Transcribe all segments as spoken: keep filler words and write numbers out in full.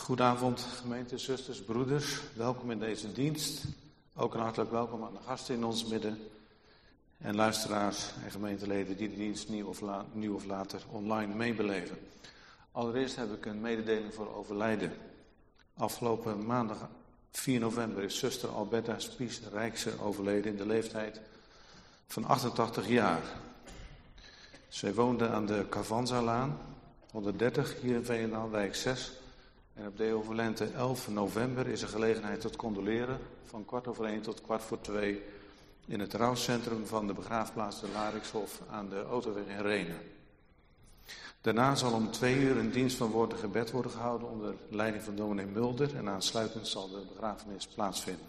Goedenavond gemeente, zusters, broeders. Welkom in deze dienst. Ook een hartelijk welkom aan de gasten in ons midden. En luisteraars en gemeenteleden die de dienst nieuw of, la- nieuw of later online meebeleven. Allereerst heb ik een mededeling voor overlijden. Afgelopen maandag vier november is zuster Alberta Spies Rijkse overleden in de leeftijd van achtentachtig jaar. Zij woonde aan de Cavanza-laan, honderddertig, hier in Veenendaal, wijk zes. En op de overlente elf november is er gelegenheid tot condoleren van kwart over één tot kwart voor twee in het rouwcentrum van de begraafplaats de Larikshof aan de Autoweg in Rhenen. Daarna zal om twee uur een dienst van woord en gebed worden gehouden onder leiding van dominee Mulder en aansluitend zal de begrafenis plaatsvinden.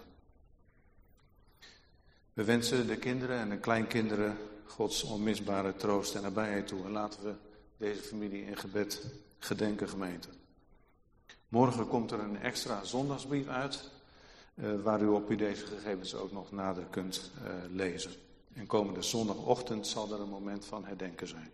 We wensen de kinderen en de kleinkinderen Gods onmisbare troost en nabijheid toe en laten we deze familie in gebed gedenken, gemeente. Morgen komt er een extra zondagsbrief uit, uh, waar u op u deze gegevens ook nog nader kunt uh, lezen. En komende zondagochtend zal er een moment van herdenken zijn.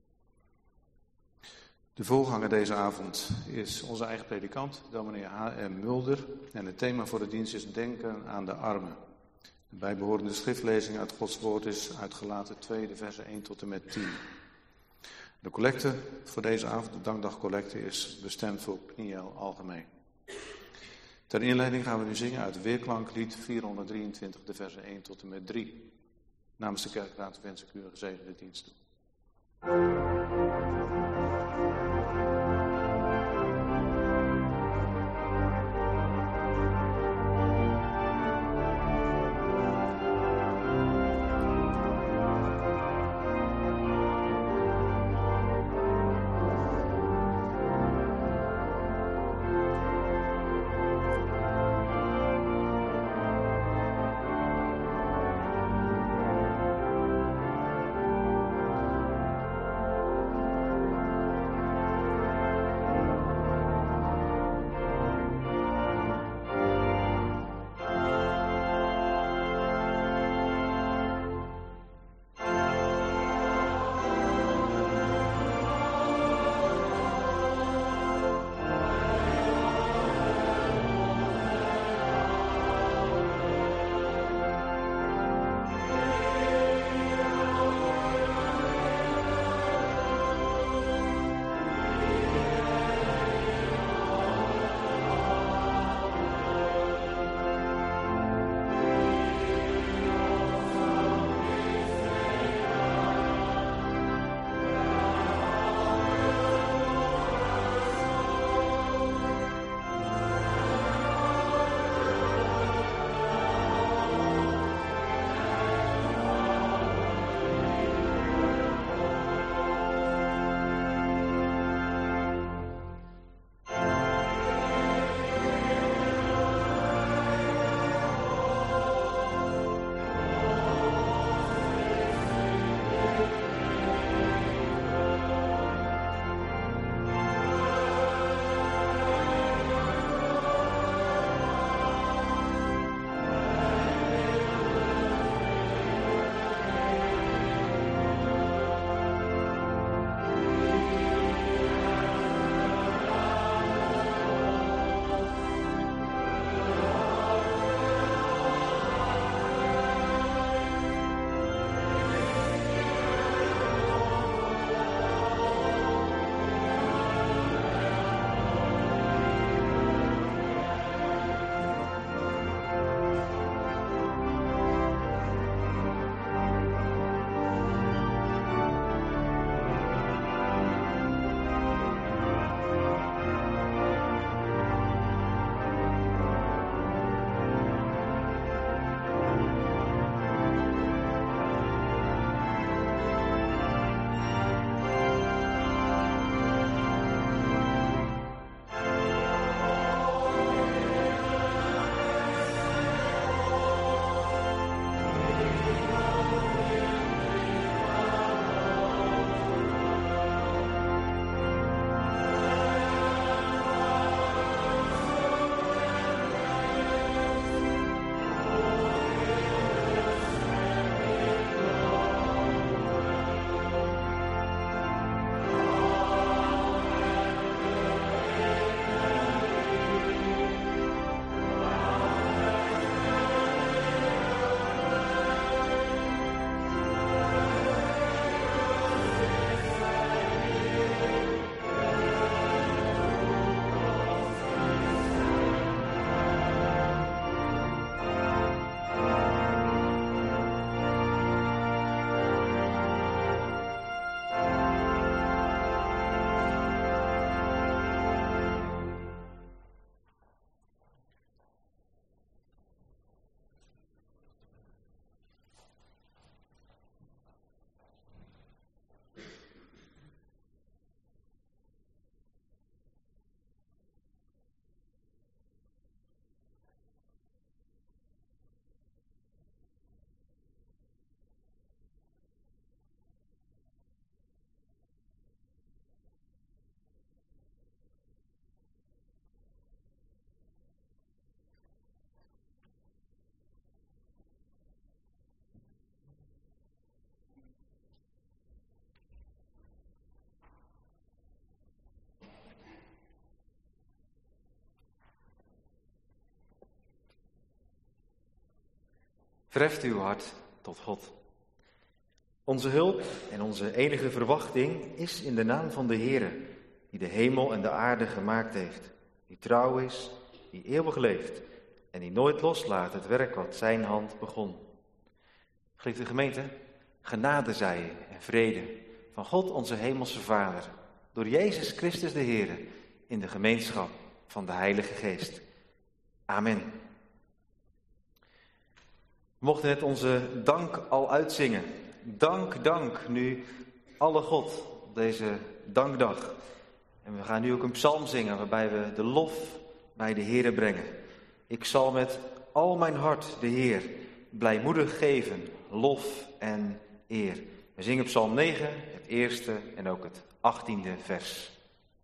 De voorganger deze avond is onze eigen predikant, dominee H M Mulder. En het thema voor de dienst is denken aan de armen. De bijbehorende schriftlezing uit Gods woord is uit Galaten twee, de versen één tot en met tien. De collecte voor deze avond, de dankdagcollecte, is bestemd voor Kniel Algemeen. Ter inleiding gaan we nu zingen uit Weerklanklied vierhonderddrieëntwintig, de versen één tot en met drie. Namens de kerkraad wens ik u een gezegende dienst toe. Thank Verheft uw hart tot God. Onze hulp en onze enige verwachting is in de naam van de Heere, die de hemel en de aarde gemaakt heeft, die trouw is, die eeuwig leeft en die nooit loslaat het werk wat zijn hand begon. Geliefde gemeente, genade zij en vrede van God onze hemelse Vader, door Jezus Christus de Heere, in de gemeenschap van de Heilige Geest. Amen. We mochten net onze dank al uitzingen. Dank, dank, nu alle God op deze dankdag. En we gaan nu ook een psalm zingen waarbij we de lof bij de Heere brengen. Ik zal met al mijn hart de Heer blijmoedig geven, lof en eer. We zingen psalm negen, het eerste en ook het achttiende vers.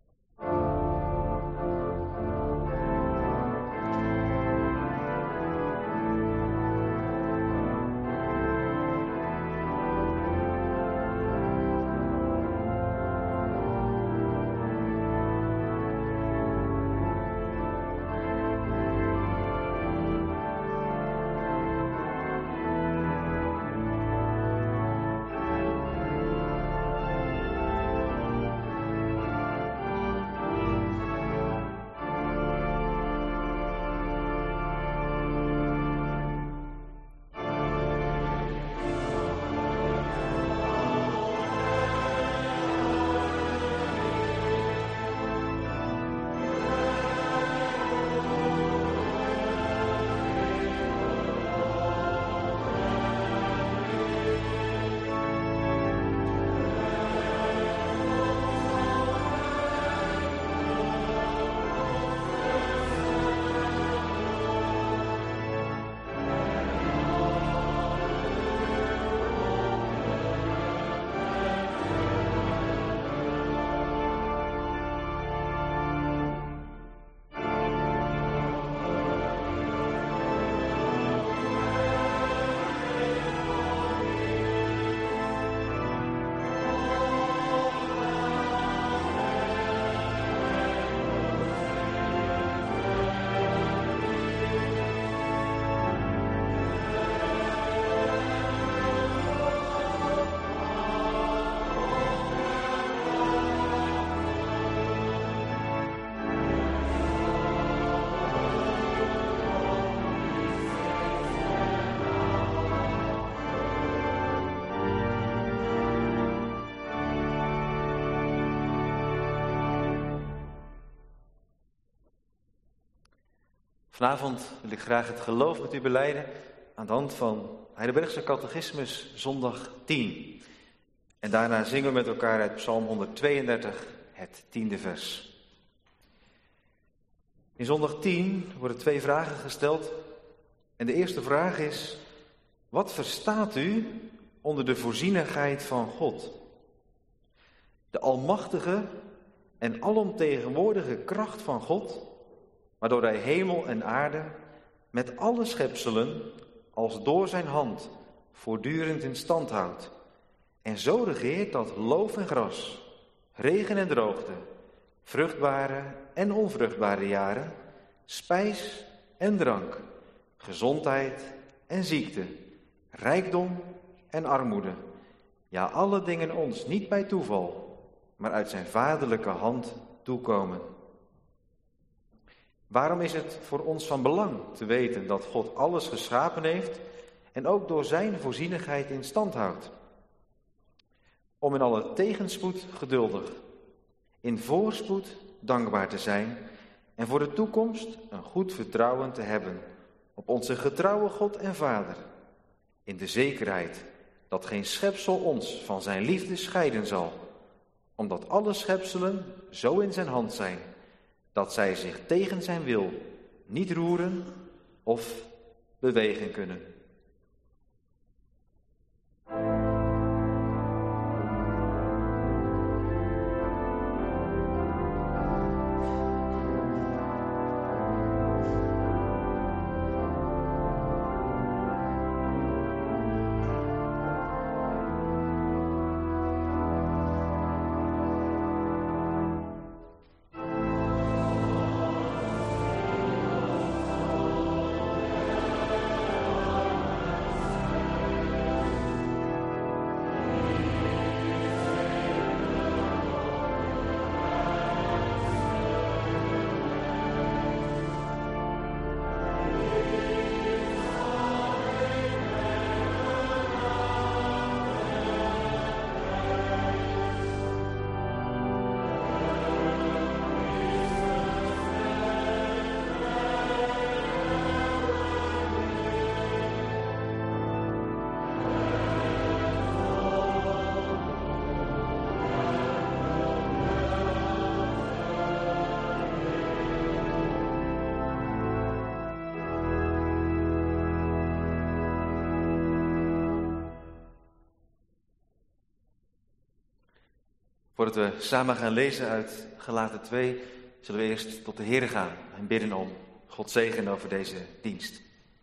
Vanavond wil ik graag het geloof met u belijden aan de hand van Heidelbergse Catechismus, zondag tien. En daarna zingen we met elkaar uit Psalm honderdtweeëndertig, het tiende vers. In zondag tien worden twee vragen gesteld. En de eerste vraag is: wat verstaat u onder de voorzienigheid van God? De almachtige en alomtegenwoordige kracht van God, waardoor hij hemel en aarde met alle schepselen als door zijn hand voortdurend in stand houdt. En zo regeert dat loof en gras, regen en droogte, vruchtbare en onvruchtbare jaren, spijs en drank, gezondheid en ziekte, rijkdom en armoede. Ja, alle dingen ons niet bij toeval, maar uit zijn vaderlijke hand toekomen. Waarom is het voor ons van belang te weten dat God alles geschapen heeft en ook door zijn voorzienigheid in stand houdt? Om in alle tegenspoed geduldig, in voorspoed dankbaar te zijn en voor de toekomst een goed vertrouwen te hebben op onze getrouwe God en Vader, in de zekerheid dat geen schepsel ons van zijn liefde scheiden zal, omdat alle schepselen zo in zijn hand zijn, dat zij zich tegen zijn wil niet roeren of bewegen kunnen. Voordat we samen gaan lezen uit Galaten twee, zullen we eerst tot de Heer gaan en bidden om Gods zegen over deze dienst.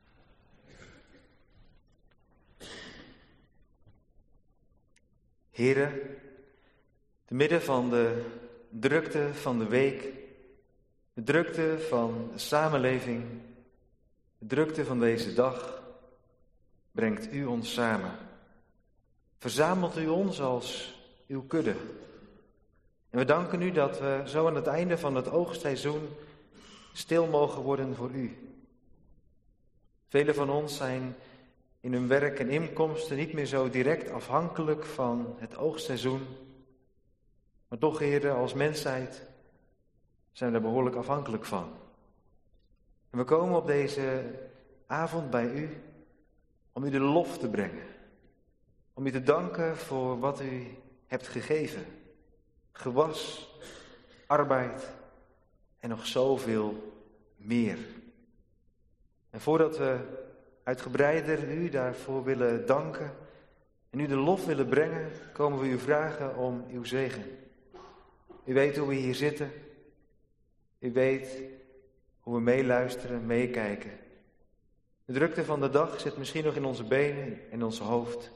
Heere, te midden van de drukte van de week, de drukte van de samenleving, de drukte van deze dag, brengt u ons samen. Verzamelt u ons als uw kudde. En we danken u dat we zo aan het einde van het oogstseizoen stil mogen worden voor u. Velen van ons zijn in hun werk en inkomsten niet meer zo direct afhankelijk van het oogstseizoen. Maar toch, Heere, als mensheid zijn we er behoorlijk afhankelijk van. En we komen op deze avond bij u om u de lof te brengen. Om u te danken voor wat u hebt gegeven. Gewas, arbeid en nog zoveel meer. En voordat we uitgebreider u daarvoor willen danken en u de lof willen brengen, komen we u vragen om uw zegen. U weet hoe we hier zitten. U weet hoe we meeluisteren, meekijken. De drukte van de dag zit misschien nog in onze benen en in ons hoofd.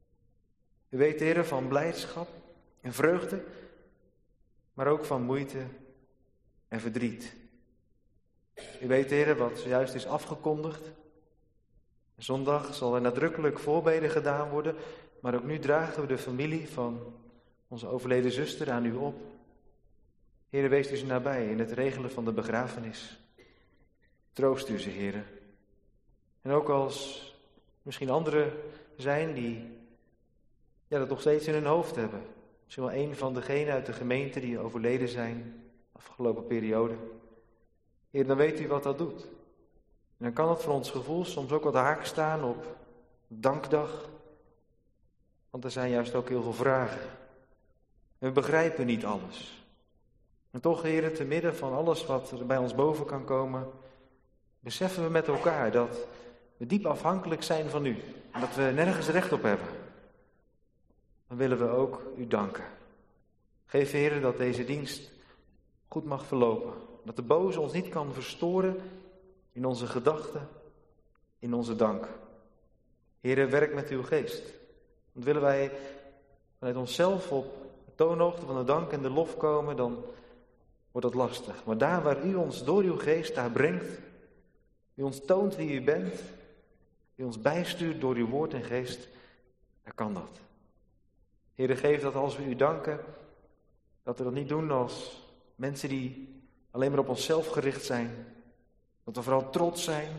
U weet, Heer, van blijdschap en vreugde, maar ook van moeite en verdriet. U weet, Heer, wat zojuist is afgekondigd. Zondag zal er nadrukkelijk voorbeden gedaan worden, maar ook nu dragen we de familie van onze overleden zuster aan u op. Heer, wees u ze nabij in het regelen van de begrafenis. Troost u ze, Heer. En ook als misschien anderen zijn die ja, dat nog steeds in hun hoofd hebben. Misschien wel een van degenen uit de gemeente die overleden zijn de afgelopen periode. Heer, dan weet u wat dat doet. En dan kan het voor ons gevoel soms ook wat haak staan op dankdag. Want er zijn juist ook heel veel vragen. En we begrijpen niet alles. En toch, Heer, te midden van alles wat er bij ons boven kan komen, beseffen we met elkaar dat we diep afhankelijk zijn van u. En dat we nergens recht op hebben. Dan willen we ook u danken. Geef, Heer, dat deze dienst goed mag verlopen. Dat de boze ons niet kan verstoren in onze gedachten, in onze dank. Heer, werk met uw geest. Want willen wij vanuit onszelf op de toonhoogte van de dank en de lof komen, dan wordt dat lastig. Maar daar waar u ons door uw geest daar brengt, u ons toont wie u bent, u ons bijstuurt door uw woord en geest, dan kan dat. Heer, geef dat als we u danken, dat we dat niet doen als mensen die alleen maar op onszelf gericht zijn. Dat we vooral trots zijn,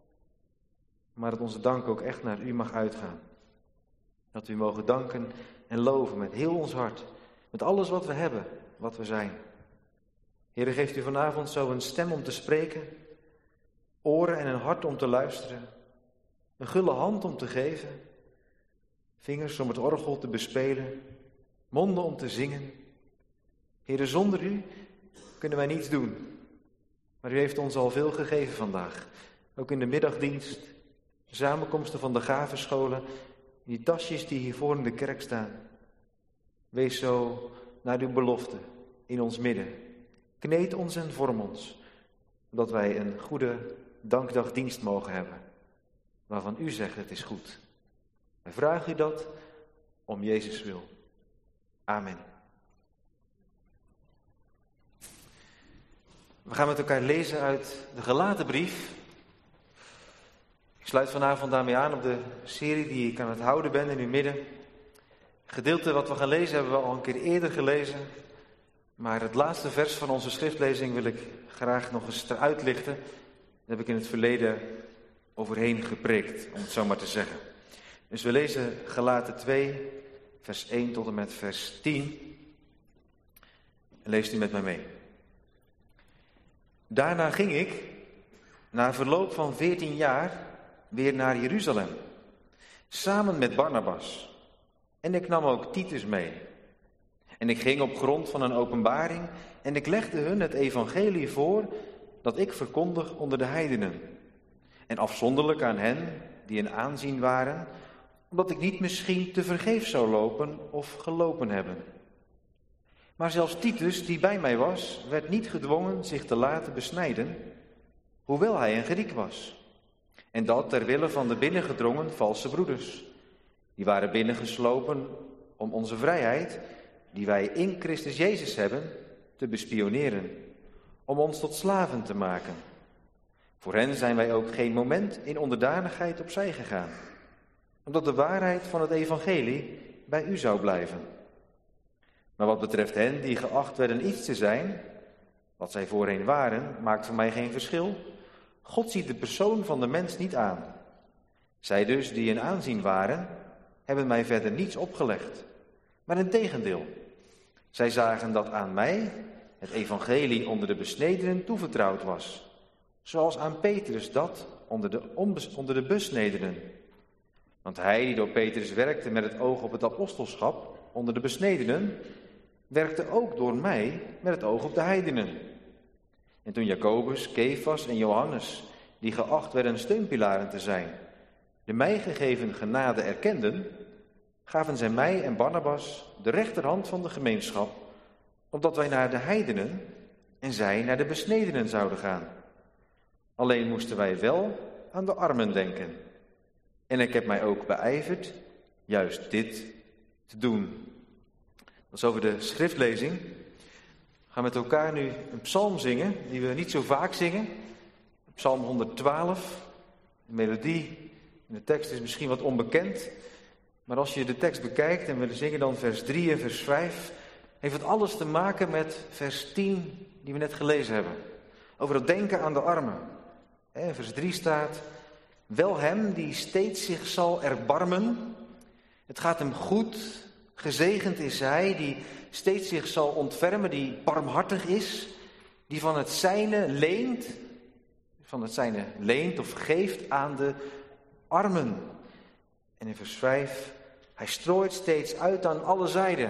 maar dat onze dank ook echt naar u mag uitgaan. Dat we u mogen danken en loven met heel ons hart, met alles wat we hebben, wat we zijn. Heer, geeft u vanavond zo een stem om te spreken, oren en een hart om te luisteren, een gulle hand om te geven, vingers om het orgel te bespelen, monden om te zingen. Heer, zonder u kunnen wij niets doen. Maar u heeft ons al veel gegeven vandaag. Ook in de middagdienst, de samenkomsten van de gavenscholen, die tasjes die hier voor in de kerk staan. Wees zo naar uw belofte in ons midden. Kneed ons en vorm ons, zodat wij een goede dankdagdienst mogen hebben. Waarvan u zegt het is goed. Wij vragen u dat om Jezus wil. Amen. We gaan met elkaar lezen uit de Galatenbrief. Ik sluit vanavond daarmee aan op de serie die ik aan het houden ben in uw midden. Het gedeelte wat we gaan lezen hebben we al een keer eerder gelezen. Maar het laatste vers van onze schriftlezing wil ik graag nog eens eruit lichten. Daar heb ik in het verleden overheen gepreekt, om het zo maar te zeggen. Dus we lezen Galaten twee, vers één tot en met vers tien. En leest u met mij mee. Daarna ging ik, na verloop van veertien jaar, weer naar Jeruzalem. Samen met Barnabas. En ik nam ook Titus mee. En ik ging op grond van een openbaring en ik legde hun het evangelie voor dat ik verkondig onder de heidenen. En afzonderlijk aan hen die in aanzien waren, omdat ik niet misschien te vergeefs zou lopen of gelopen hebben. Maar zelfs Titus, die bij mij was, werd niet gedwongen zich te laten besnijden, hoewel hij een Griek was. En dat ter wille van de binnengedrongen valse broeders. Die waren binnengeslopen om onze vrijheid, die wij in Christus Jezus hebben, te bespioneren. Om ons tot slaven te maken. Voor hen zijn wij ook geen moment in onderdanigheid opzij gegaan. Omdat de waarheid van het evangelie bij u zou blijven. Maar wat betreft hen die geacht werden iets te zijn, wat zij voorheen waren, maakt voor mij geen verschil. God ziet de persoon van de mens niet aan. Zij dus die in aanzien waren, hebben mij verder niets opgelegd. Maar integendeel, zij zagen dat aan mij het evangelie onder de besnedenen toevertrouwd was. Zoals aan Petrus dat onder de, onbes, onder de besnedenen. Want hij die door Petrus werkte met het oog op het apostelschap onder de besnedenen, werkte ook door mij met het oog op de heidenen. En toen Jacobus, Kefas en Johannes, die geacht werden steunpilaren te zijn, de mij gegeven genade erkenden, gaven zij mij en Barnabas de rechterhand van de gemeenschap, opdat wij naar de heidenen en zij naar de besnedenen zouden gaan. Alleen moesten wij wel aan de armen denken. En ik heb mij ook beijverd juist dit te doen. Dat is over de schriftlezing. We gaan met elkaar nu een psalm zingen, die we niet zo vaak zingen. Psalm honderdtwaalf. De melodie en de tekst is misschien wat onbekend. Maar als je de tekst bekijkt en we zingen dan vers drie en vers vijf... heeft het alles te maken met vers tien die we net gelezen hebben. Over het denken aan de armen. In vers drie staat: wel hem die steeds zich zal erbarmen. Het gaat hem goed, gezegend is hij die steeds zich zal ontfermen, die barmhartig is, die van het zijne leent, van het zijne leent of geeft aan de armen. En in vers vijf, hij strooit steeds uit aan alle zijden.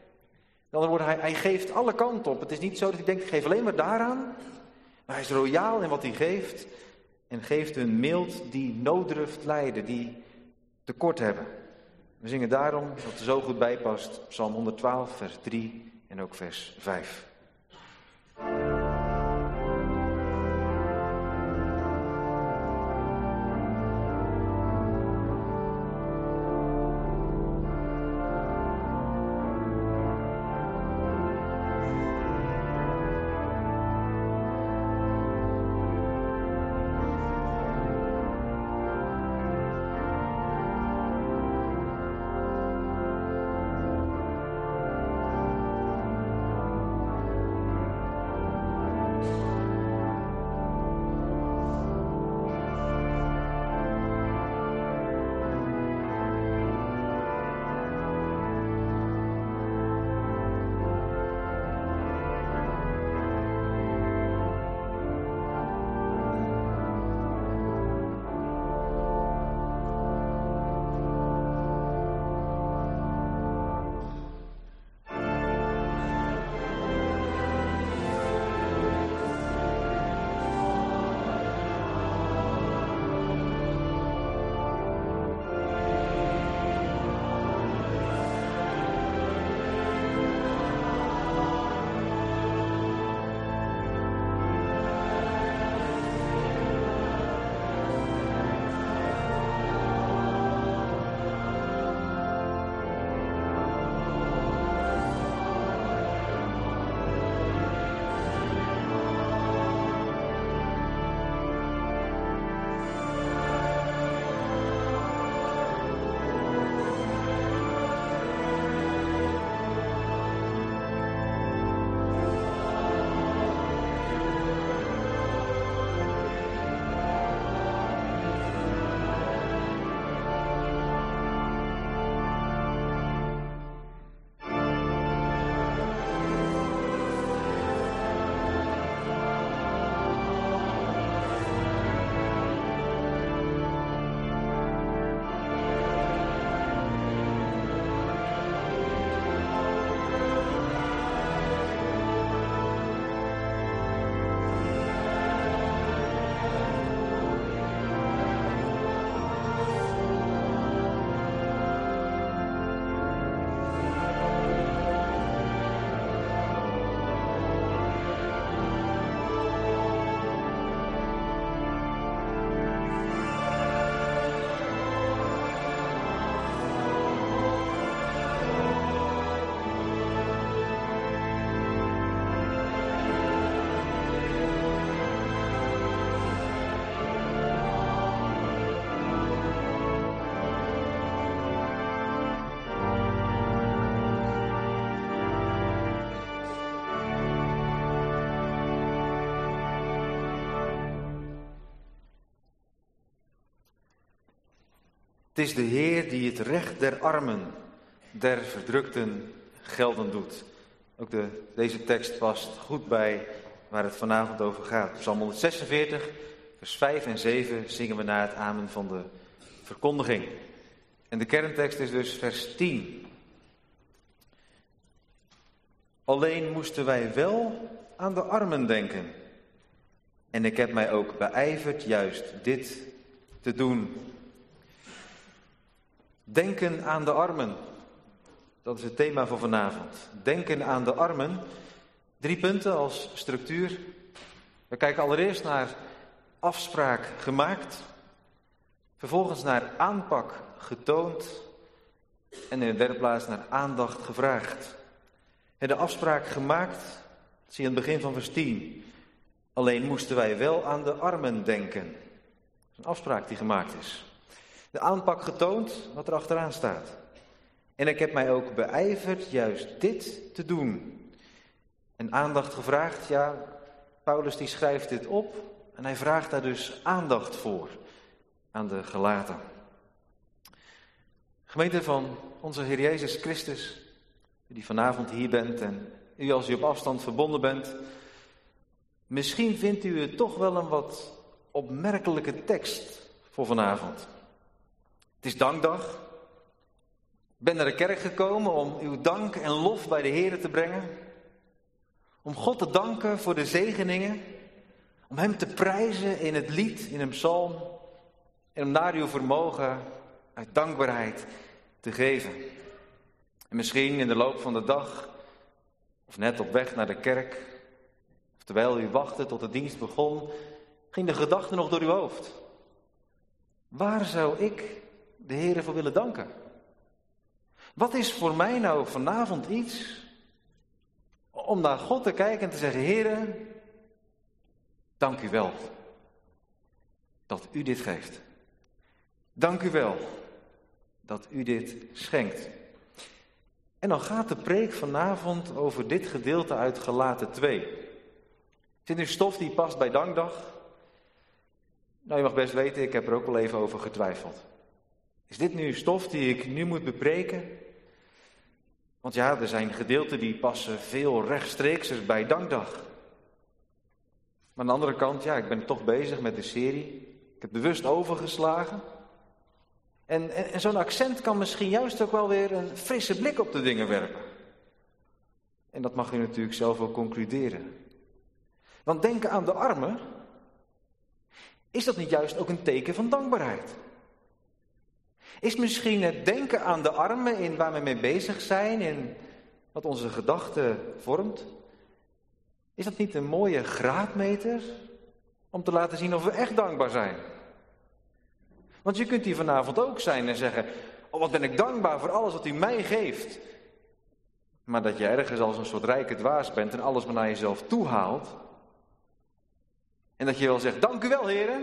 Dan wordt hij, hij geeft alle kanten op. Het is niet zo dat hij denkt, ik geef alleen maar daaraan. Maar hij is royaal in wat hij geeft. En geeft een mild die nooddruft lijden, die tekort hebben. We zingen daarom, dat er zo goed bij past, Psalm honderdtwaalf, vers drie en ook vers vijf. Het is de Heer die het recht der armen, der verdrukten gelden doet. Ook de, deze tekst past goed bij waar het vanavond over gaat. Psalm honderdzesenveertig, vers vijf en zeven zingen we na het amen van de verkondiging. En de kerntekst is dus vers tien. Alleen moesten wij wel aan de armen denken. En ik heb mij ook beijverd juist dit te doen. Denken aan de armen. Dat is het thema van vanavond. Denken aan de armen. Drie punten als structuur. We kijken allereerst naar afspraak gemaakt. Vervolgens naar aanpak getoond. En in de derde plaats naar aandacht gevraagd. En de afspraak gemaakt, dat zie je aan het begin van vers tien. Alleen moesten wij wel aan de armen denken. Dat is een afspraak die gemaakt is. De aanpak getoond, wat er achteraan staat. En ik heb mij ook beijverd juist dit te doen. En aandacht gevraagd, ja, Paulus die schrijft dit op. En hij vraagt daar dus aandacht voor aan de Galaten. Gemeente van onze Heer Jezus Christus, die vanavond hier bent en u als u op afstand verbonden bent. Misschien vindt u het toch wel een wat opmerkelijke tekst voor vanavond. Het is dankdag. Ik ben naar de kerk gekomen om uw dank en lof bij de Heer te brengen. Om God te danken voor de zegeningen. Om Hem te prijzen in het lied, in een psalm. En om naar uw vermogen uit dankbaarheid te geven. En misschien in de loop van de dag, of net op weg naar de kerk, of terwijl u wachtte tot de dienst begon, ging de gedachte nog door uw hoofd. Waar zou ik de Heere voor willen danken? Wat is voor mij nou vanavond iets om naar God te kijken en te zeggen, Heere, dank u wel dat u dit geeft. Dank u wel dat u dit schenkt. En dan gaat de preek vanavond over dit gedeelte uit Galaten twee. Is dit nu stof die past bij dankdag? Nou, je mag best weten, ik heb er ook wel even over getwijfeld. Is dit nu stof die ik nu moet bepreken? Want ja, er zijn gedeelten die passen veel rechtstreekser bij dankdag. Maar aan de andere kant, ja, ik ben toch bezig met de serie. Ik heb bewust overgeslagen. En, en, en zo'n accent kan misschien juist ook wel weer een frisse blik op de dingen werpen. En dat mag u natuurlijk zelf ook concluderen. Want denken aan de armen, is dat niet juist ook een teken van dankbaarheid? Is misschien het denken aan de armen in waar we mee bezig zijn, in wat onze gedachte vormt, is dat niet een mooie graadmeter om te laten zien of we echt dankbaar zijn? Want je kunt hier vanavond ook zijn en zeggen, oh wat ben ik dankbaar voor alles wat u mij geeft. Maar dat je ergens als een soort rijke dwaas bent en alles maar naar jezelf toe haalt. En dat je wel zegt, dank u wel heren.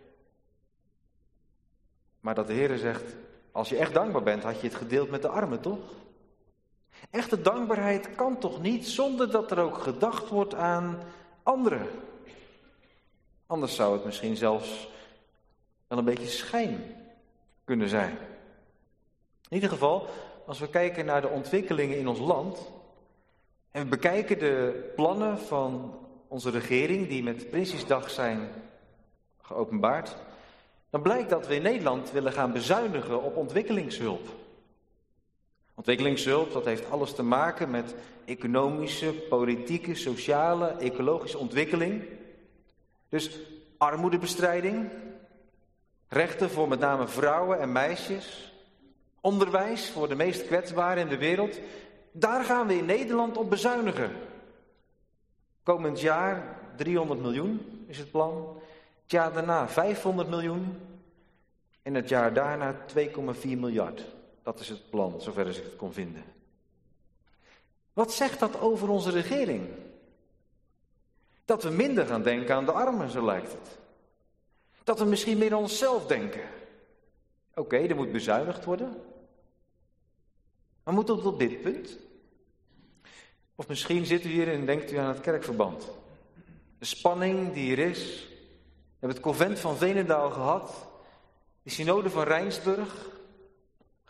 Maar dat de Heer zegt, als je echt dankbaar bent, had je het gedeeld met de armen, toch? Echte dankbaarheid kan toch niet zonder dat er ook gedacht wordt aan anderen. Anders zou het misschien zelfs wel een beetje schijn kunnen zijn. In ieder geval, als we kijken naar de ontwikkelingen in ons land en we bekijken de plannen van onze regering die met Prinsjesdag zijn geopenbaard, dan blijkt dat we in Nederland willen gaan bezuinigen op ontwikkelingshulp. Ontwikkelingshulp, dat heeft alles te maken met economische, politieke, sociale, ecologische ontwikkeling. Dus armoedebestrijding, rechten voor met name vrouwen en meisjes, onderwijs voor de meest kwetsbaren in de wereld. Daar gaan we in Nederland op bezuinigen. Komend jaar driehonderd miljoen is het plan. Het jaar daarna vijfhonderd miljoen. En het jaar daarna twee komma vier miljard. Dat is het plan, zover als ik het kon vinden. Wat zegt dat over onze regering? Dat we minder gaan denken aan de armen, zo lijkt het. Dat we misschien meer aan onszelf denken. Oké, okay, er moet bezuinigd worden. Maar moet dat tot dit punt? Of misschien zit u hier en denkt u aan het kerkverband. De spanning die er is. We hebben het convent van Veenendaal gehad. De synode van Rijnsburg.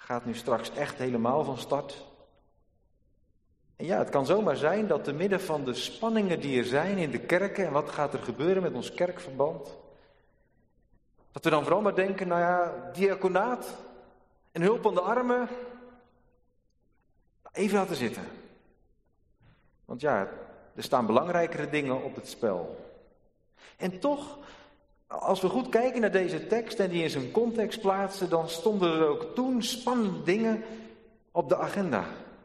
gaat nu straks echt helemaal van start. En ja, het kan zomaar zijn dat te midden van de spanningen die er zijn in de kerken en wat gaat er gebeuren met ons kerkverband, dat we dan vooral maar denken, nou ja, diaconaat en hulp aan de armen, even laten zitten. Want ja, er staan belangrijkere dingen op het spel. En toch, als we goed kijken naar deze tekst en die in zijn context plaatsen, dan stonden er ook toen spannende dingen op de agenda.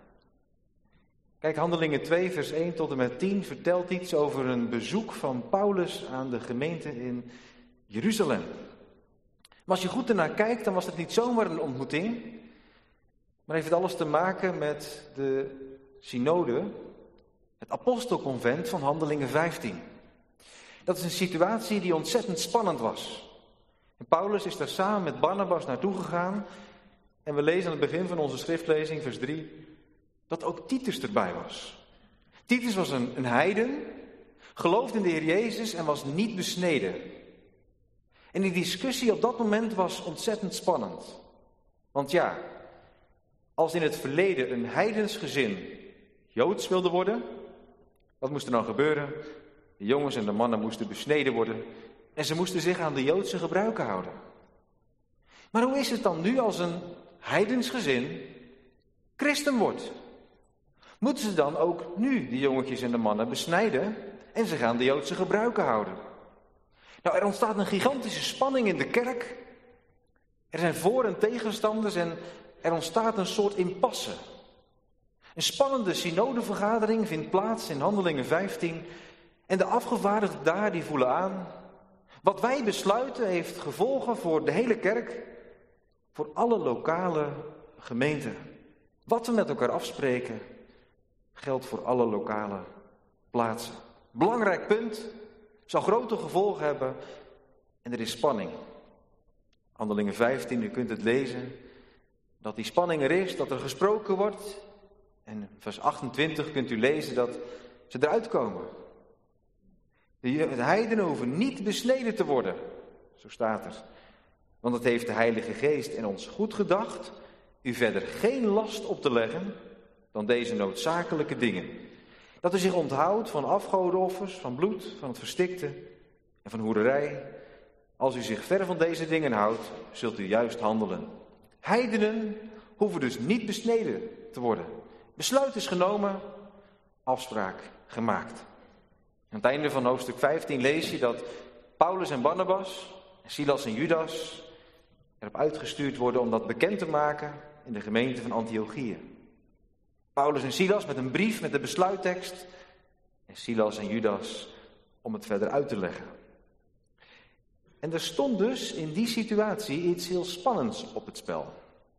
Kijk, Handelingen twee vers één tot en met tien vertelt iets over een bezoek van Paulus aan de gemeente in Jeruzalem. Maar als je goed ernaar kijkt, dan was het niet zomaar een ontmoeting, maar heeft het alles te maken met de synode, het apostelconvent van Handelingen vijftien. Dat is een situatie die ontzettend spannend was. En Paulus is daar samen met Barnabas naartoe gegaan. En we lezen aan het begin van onze schriftlezing, vers drie, dat ook Titus erbij was. Titus was een, een heiden, geloofde in de Heer Jezus en was niet besneden. En die discussie op dat moment was ontzettend spannend. Want ja, als in het verleden een heidens gezin Joods wilde worden, wat moest er dan gebeuren? De jongens en de mannen moesten besneden worden en ze moesten zich aan de Joodse gebruiken houden. Maar hoe is het dan nu als een heidens gezin christen wordt? Moeten ze dan ook nu de jongetjes en de mannen besnijden en zich aan de Joodse gebruiken houden? Nou, er ontstaat een gigantische spanning in de kerk. Er zijn voor- en tegenstanders en er ontstaat een soort impasse. Een spannende synodevergadering vindt plaats in Handelingen vijftien. En de afgevaardigden daar die voelen aan, wat wij besluiten heeft gevolgen voor de hele kerk, voor alle lokale gemeenten. Wat we met elkaar afspreken, geldt voor alle lokale plaatsen. Belangrijk punt, zal grote gevolgen hebben en er is spanning. Handelingen vijftien, u kunt het lezen, dat die spanning er is, dat er gesproken wordt. En vers achtentwintig kunt u lezen dat ze eruit komen. De heidenen hoeven niet besneden te worden, zo staat er. Want het heeft de Heilige Geest in ons goed gedacht, u verder geen last op te leggen dan deze noodzakelijke dingen. Dat u zich onthoudt van afgodenoffers, van bloed, van het verstikte en van hoererij. Als u zich ver van deze dingen houdt, zult u juist handelen. Heidenen hoeven dus niet besneden te worden. Besluit is genomen, afspraak gemaakt. Aan het einde van hoofdstuk vijftien lees je dat Paulus en Barnabas, Silas en Judas erop uitgestuurd worden om dat bekend te maken in de gemeente van Antiochië. Paulus en Silas met een brief met de besluittekst en Silas en Judas om het verder uit te leggen. En er stond dus in die situatie iets heel spannends op het spel.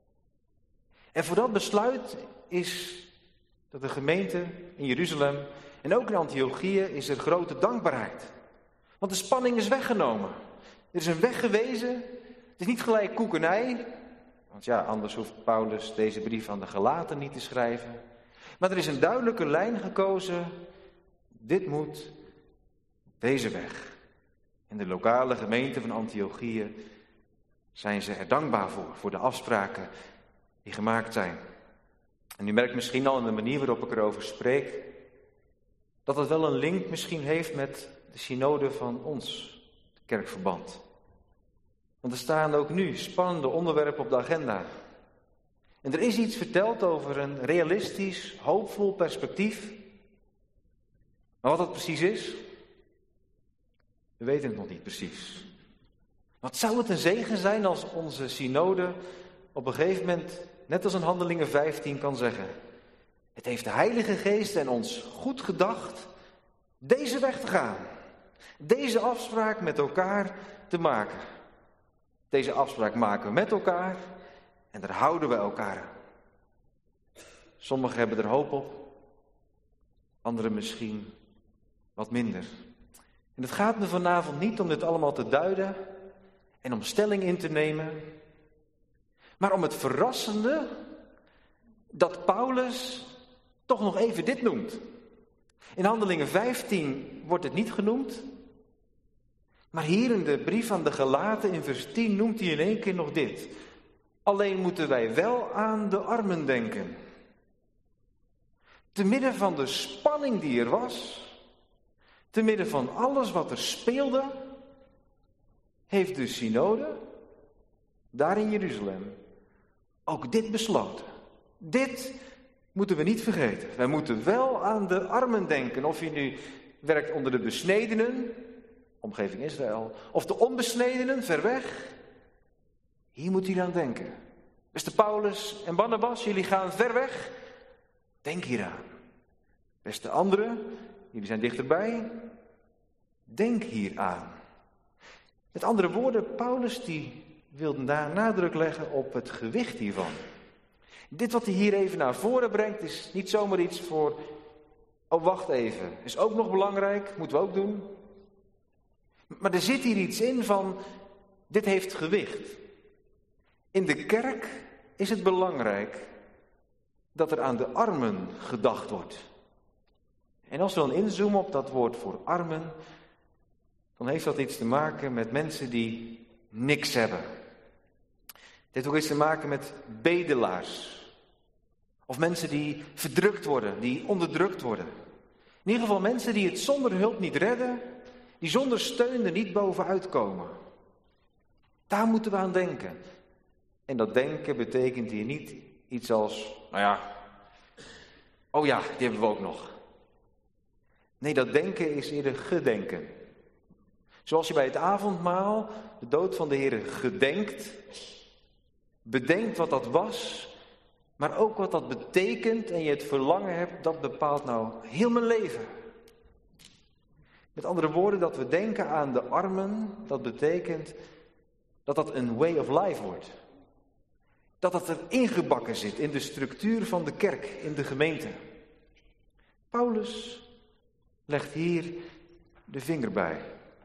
En voor dat besluit is dat de gemeente in Jeruzalem en ook in Antiochië is er grote dankbaarheid. Want de spanning is weggenomen. Er is een weg gewezen. Het is niet gelijk koekenij. Want ja, anders hoeft Paulus deze brief aan de Galaten niet te schrijven. Maar er is een duidelijke lijn gekozen. Dit moet deze weg. In de lokale gemeente van Antiochië zijn ze er dankbaar voor. Voor de afspraken die gemaakt zijn. En u merkt misschien al in de manier waarop ik erover spreek, dat het wel een link misschien heeft met de synode van ons kerkverband. Want er staan ook nu spannende onderwerpen op de agenda. En er is iets verteld over een realistisch, hoopvol perspectief. Maar wat dat precies is, we weten het nog niet precies. Wat zou het een zegen zijn als onze synode op een gegeven moment, net als in Handelingen vijftien, kan zeggen: het heeft de Heilige Geest en ons goed gedacht deze weg te gaan. Deze afspraak met elkaar te maken. Deze afspraak maken we met elkaar en daar houden we elkaar aan. Sommigen hebben er hoop op, anderen misschien wat minder. En het gaat me vanavond niet om dit allemaal te duiden en om stelling in te nemen, maar om het verrassende dat Paulus toch nog even dit noemt. In Handelingen vijftien wordt het niet genoemd, maar hier in de brief aan de Galaten in vers tien noemt hij in één keer nog dit. Alleen moeten wij wel aan de armen denken. Te midden van de spanning die er was, te midden van alles wat er speelde, heeft de synode daar in Jeruzalem ook dit besloten. Dit moeten we niet vergeten. Wij moeten wel aan de armen denken. Of je nu werkt onder de besnedenen, omgeving Israël, of de onbesnedenen, ver weg. Hier moet je aan denken. Beste Paulus en Barnabas, jullie gaan ver weg. Denk hieraan. Beste anderen, jullie zijn dichterbij. Denk hieraan. Met andere woorden, Paulus die wil daar nadruk leggen op het gewicht hiervan. Dit wat hij hier even naar voren brengt is niet zomaar iets voor, oh wacht even, is ook nog belangrijk, moeten we ook doen. Maar er zit hier iets in van, dit heeft gewicht. In de kerk is het belangrijk dat er aan de armen gedacht wordt. En als we dan inzoomen op dat woord voor armen, dan heeft dat iets te maken met mensen die niks hebben. Het heeft ook iets te maken met bedelaars. Of mensen die verdrukt worden, die onderdrukt worden. In ieder geval mensen die het zonder hulp niet redden, die zonder steun er niet bovenuit komen. Daar moeten we aan denken. En dat denken betekent hier niet iets als, nou ja, oh ja, die hebben we ook nog. Nee, dat denken is eerder gedenken. Zoals je bij het avondmaal de dood van de Heer gedenkt, bedenkt wat dat was, maar ook wat dat betekent en je het verlangen hebt, dat bepaalt nou heel mijn leven. Met andere woorden, dat we denken aan de armen, dat betekent dat dat een way of life wordt. Dat dat er ingebakken zit in de structuur van de kerk, in de gemeente. Paulus legt hier de vinger bij.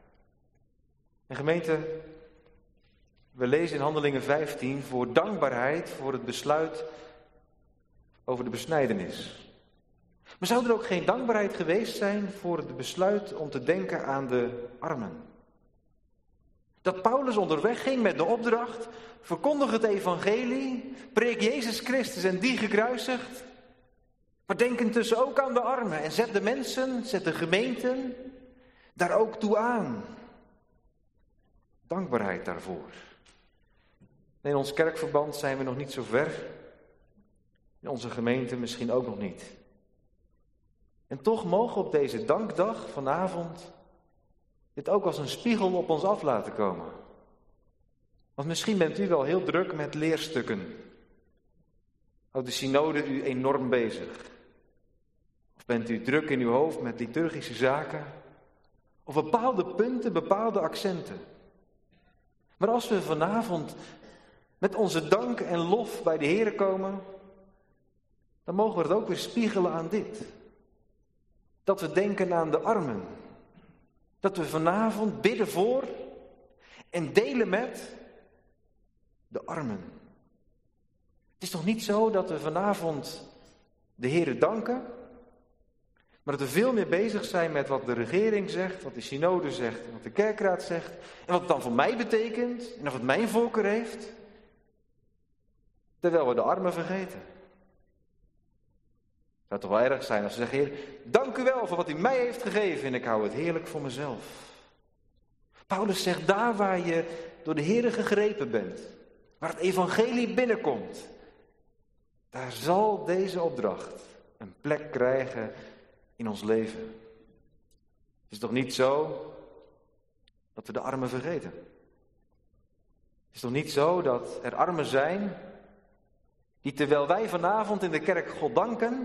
En gemeente, we lezen in Handelingen vijftien voor dankbaarheid voor het besluit over de besnijdenis. Maar zou er ook geen dankbaarheid geweest zijn voor het besluit om te denken aan de armen? Dat Paulus onderweg ging met de opdracht, verkondig het evangelie, preek Jezus Christus en die gekruisigd. Maar denk intussen ook aan de armen en zet de mensen, zet de gemeenten daar ook toe aan. Dankbaarheid daarvoor. In ons kerkverband zijn we nog niet zo ver. In onze gemeente misschien ook nog niet. En toch mogen we op deze dankdag vanavond dit ook als een spiegel op ons af laten komen. Want misschien bent u wel heel druk met leerstukken. Houdt de synode u enorm bezig? Of bent u druk in uw hoofd met liturgische zaken? Of bepaalde punten, bepaalde accenten? Maar als we vanavond met onze dank en lof bij de Heer komen, dan mogen we het ook weer spiegelen aan dit. Dat we denken aan de armen. Dat we vanavond bidden voor en delen met de armen. Het is toch niet zo dat we vanavond de Heer danken, maar dat we veel meer bezig zijn met wat de regering zegt, wat de synode zegt, wat de kerkraad zegt, en wat het dan voor mij betekent, en of het mijn voorkeur heeft, terwijl we de armen vergeten. Het zou toch wel erg zijn als ze zeggen, Heer, dank u wel voor wat u mij heeft gegeven en ik hou het heerlijk voor mezelf. Paulus zegt, daar waar je door de Heer gegrepen bent, waar het evangelie binnenkomt, daar zal deze opdracht een plek krijgen in ons leven. Het is toch niet zo dat we de armen vergeten? Het is toch niet zo dat er armen zijn die terwijl wij vanavond in de kerk God danken,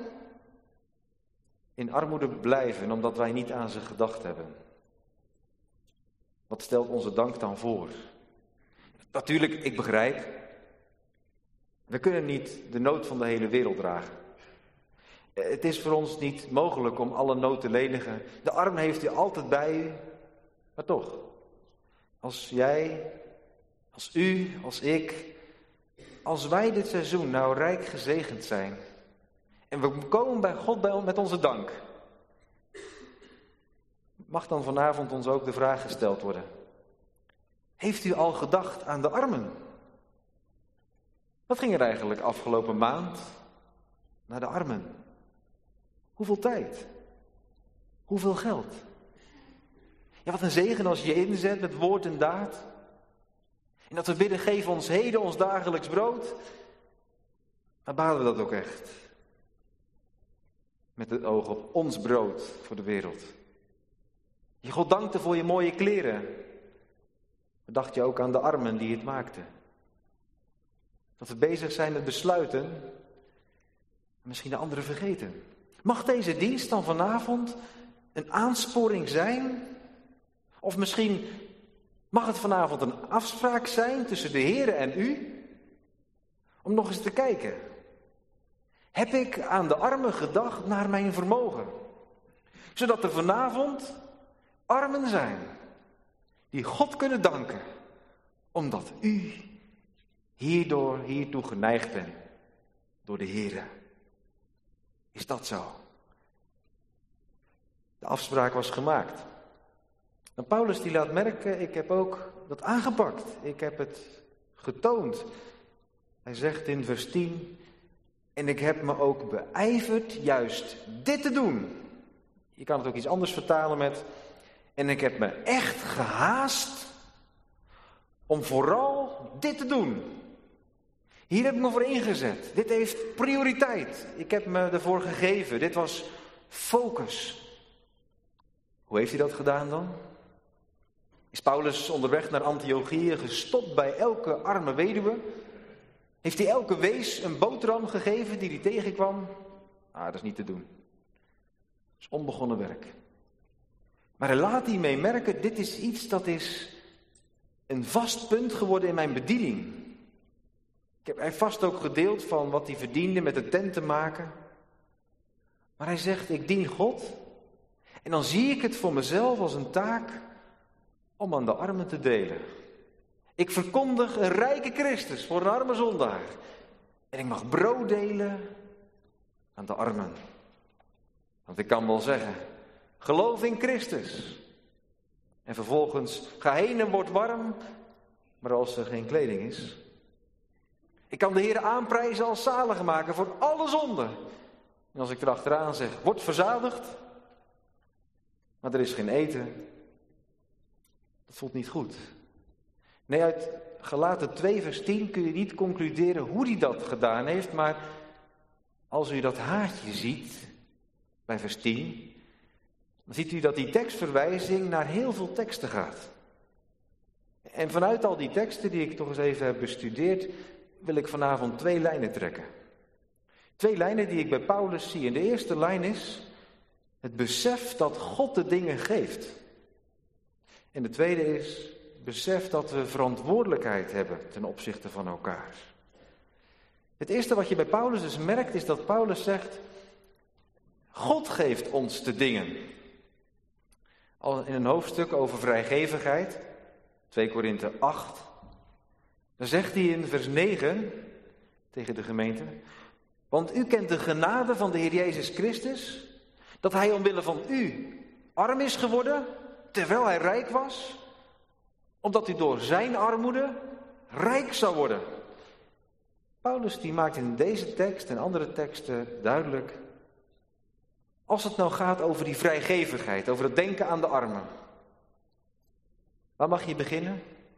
in armoede blijven omdat wij niet aan ze gedacht hebben? Wat stelt onze dank dan voor? Natuurlijk, ik begrijp, we kunnen niet de nood van de hele wereld dragen. Het is voor ons niet mogelijk om alle nood te lenigen. De arm heeft u altijd bij u, maar toch, als jij, als u, als ik, als wij dit seizoen nou rijk gezegend zijn en we komen bij God bij met onze dank, mag dan vanavond ons ook de vraag gesteld worden: heeft u al gedacht aan de armen? Wat ging er eigenlijk afgelopen maand naar de armen? Hoeveel tijd? Hoeveel geld? Ja, wat een zegen als je je inzet met woord en daad. En dat we bidden, geef ons heden ons dagelijks brood. Maar baden we dat ook echt? Met het oog op ons brood voor de wereld. Je God dankte voor je mooie kleren. Maar dacht je ook aan de armen die het maakten? Dat we bezig zijn met besluiten. En misschien de anderen vergeten. Mag deze dienst dan vanavond een aansporing zijn? Of misschien mag het vanavond een afspraak zijn tussen de Heere en u? Om nog eens te kijken. Heb ik aan de armen gedacht naar mijn vermogen? Zodat er vanavond armen zijn die God kunnen danken. Omdat u hierdoor hiertoe geneigd bent door de Heere. Is dat zo? De afspraak was gemaakt. En Paulus die laat merken, ik heb ook dat aangepakt. Ik heb het getoond. Hij zegt in vers tien, en ik heb me ook beijverd juist dit te doen. Je kan het ook iets anders vertalen met, en ik heb me echt gehaast om vooral dit te doen. Hier heb ik me voor ingezet. Dit heeft prioriteit. Ik heb me ervoor gegeven. Dit was focus. Hoe heeft hij dat gedaan dan? Is Paulus onderweg naar Antiochië gestopt bij elke arme weduwe? Heeft hij elke wees een boterham gegeven die hij tegenkwam? Ah, dat is niet te doen. Dat is onbegonnen werk. Maar hij laat hiermee merken, dit is iets dat is een vast punt geworden in mijn bediening. Ik heb hij vast ook gedeeld van wat hij verdiende met de tent te maken. Maar hij zegt, ik dien God. En dan zie ik het voor mezelf als een taak om aan de armen te delen. Ik verkondig een rijke Christus voor een arme zondaar. En ik mag brood delen aan de armen. Want ik kan wel zeggen, geloof in Christus. En vervolgens, ga heen en word warm. Maar als er geen kleding is. Ik kan de Heer aanprijzen als zaligmaker voor alle zonden. En als ik erachteraan zeg, word verzadigd. Maar er is geen eten. Dat voelt niet goed. Nee, uit Galaten twee vers tien kun je niet concluderen hoe hij dat gedaan heeft. Maar als u dat haartje ziet, bij vers tien, dan ziet u dat die tekstverwijzing naar heel veel teksten gaat. En vanuit al die teksten die ik toch eens even heb bestudeerd, wil ik vanavond twee lijnen trekken. Twee lijnen die ik bij Paulus zie. En de eerste lijn is het besef dat God de dingen geeft. En de tweede is het besef dat we verantwoordelijkheid hebben ten opzichte van elkaar. Het eerste wat je bij Paulus dus merkt is dat Paulus zegt, God geeft ons de dingen. Al in een hoofdstuk over vrijgevigheid, twee Korinthe acht, dan zegt hij in vers negen tegen de gemeente, want u kent de genade van de Heer Jezus Christus, dat hij omwille van u arm is geworden, terwijl hij rijk was, omdat u door zijn armoede rijk zou worden. Paulus die maakt in deze tekst en andere teksten duidelijk, als het nou gaat over die vrijgevigheid, over het denken aan de armen. Waar mag je beginnen?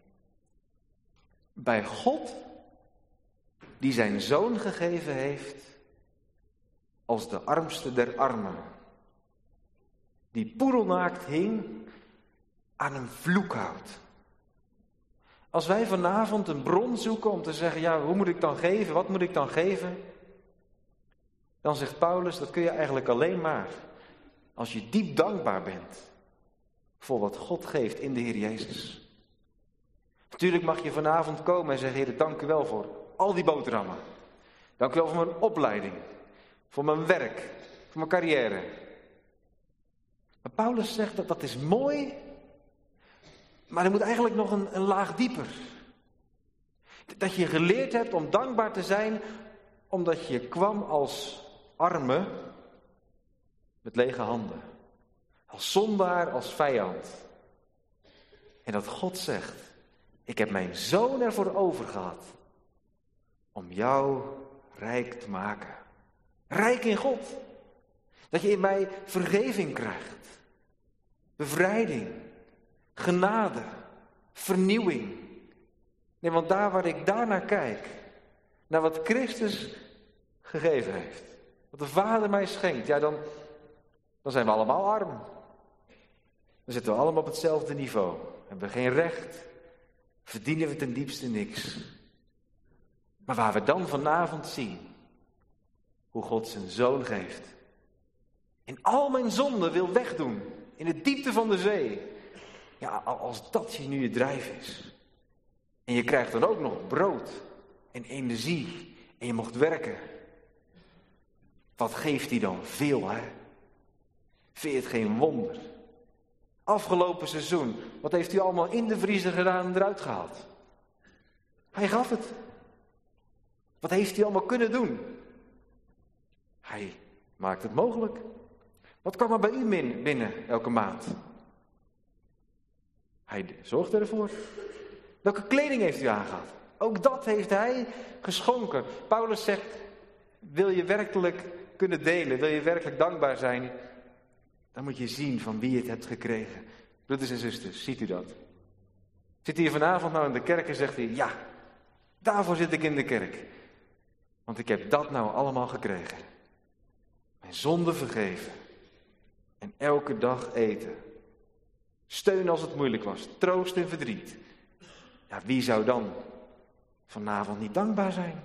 Bij God, die zijn zoon gegeven heeft als de armste der armen. Die poedelnaakt hing aan een vloekhout. Als wij vanavond een bron zoeken om te zeggen, ja, hoe moet ik dan geven, wat moet ik dan geven? Dan zegt Paulus, dat kun je eigenlijk alleen maar als je diep dankbaar bent voor wat God geeft in de Heer Jezus. Natuurlijk mag je vanavond komen en zeggen, Heer, dank u wel voor al die boterhammen. Dank u wel voor mijn opleiding, voor mijn werk, voor mijn carrière. Maar Paulus zegt dat dat is mooi, maar er moet eigenlijk nog een, een laag dieper. Dat je geleerd hebt om dankbaar te zijn, omdat je kwam als arme met lege handen. Als zondaar, als vijand. En dat God zegt, ik heb mijn zoon ervoor over gehad om jou rijk te maken. Rijk in God. Dat je in mij vergeving krijgt. Bevrijding. Genade. Vernieuwing. Nee, want daar waar ik daarnaar kijk, naar wat Christus gegeven heeft, wat de Vader mij schenkt, ja dan, dan zijn we allemaal arm. Dan zitten we allemaal op hetzelfde niveau. Hebben we geen recht. Verdienen we ten diepste niks. Maar waar we dan vanavond zien hoe God zijn zoon geeft. En al mijn zonden wil wegdoen. In de diepte van de zee. Ja, als dat je nu je drijf is. En je krijgt dan ook nog brood en energie. En je mocht werken. Wat geeft hij dan? Veel, hè? Vind je het geen wonder? Afgelopen seizoen, wat heeft u allemaal in de vriezer gedaan en eruit gehaald? Hij gaf het. Wat heeft hij allemaal kunnen doen? Hij maakt het mogelijk. Wat kwam er bij u binnen elke maand? Hij zorgt ervoor. Welke kleding heeft u aangehad? Ook dat heeft hij geschonken. Paulus zegt, wil je werkelijk kunnen delen, wil je werkelijk dankbaar zijn, dan moet je zien van wie je het hebt gekregen. Broeders en zusters, ziet u dat? Zit hier vanavond nou in de kerk en zegt hij, ja, daarvoor zit ik in de kerk. Want ik heb dat nou allemaal gekregen. Mijn zonde vergeven. En elke dag eten. Steun als het moeilijk was. Troost in verdriet. Ja, wie zou dan vanavond niet dankbaar zijn?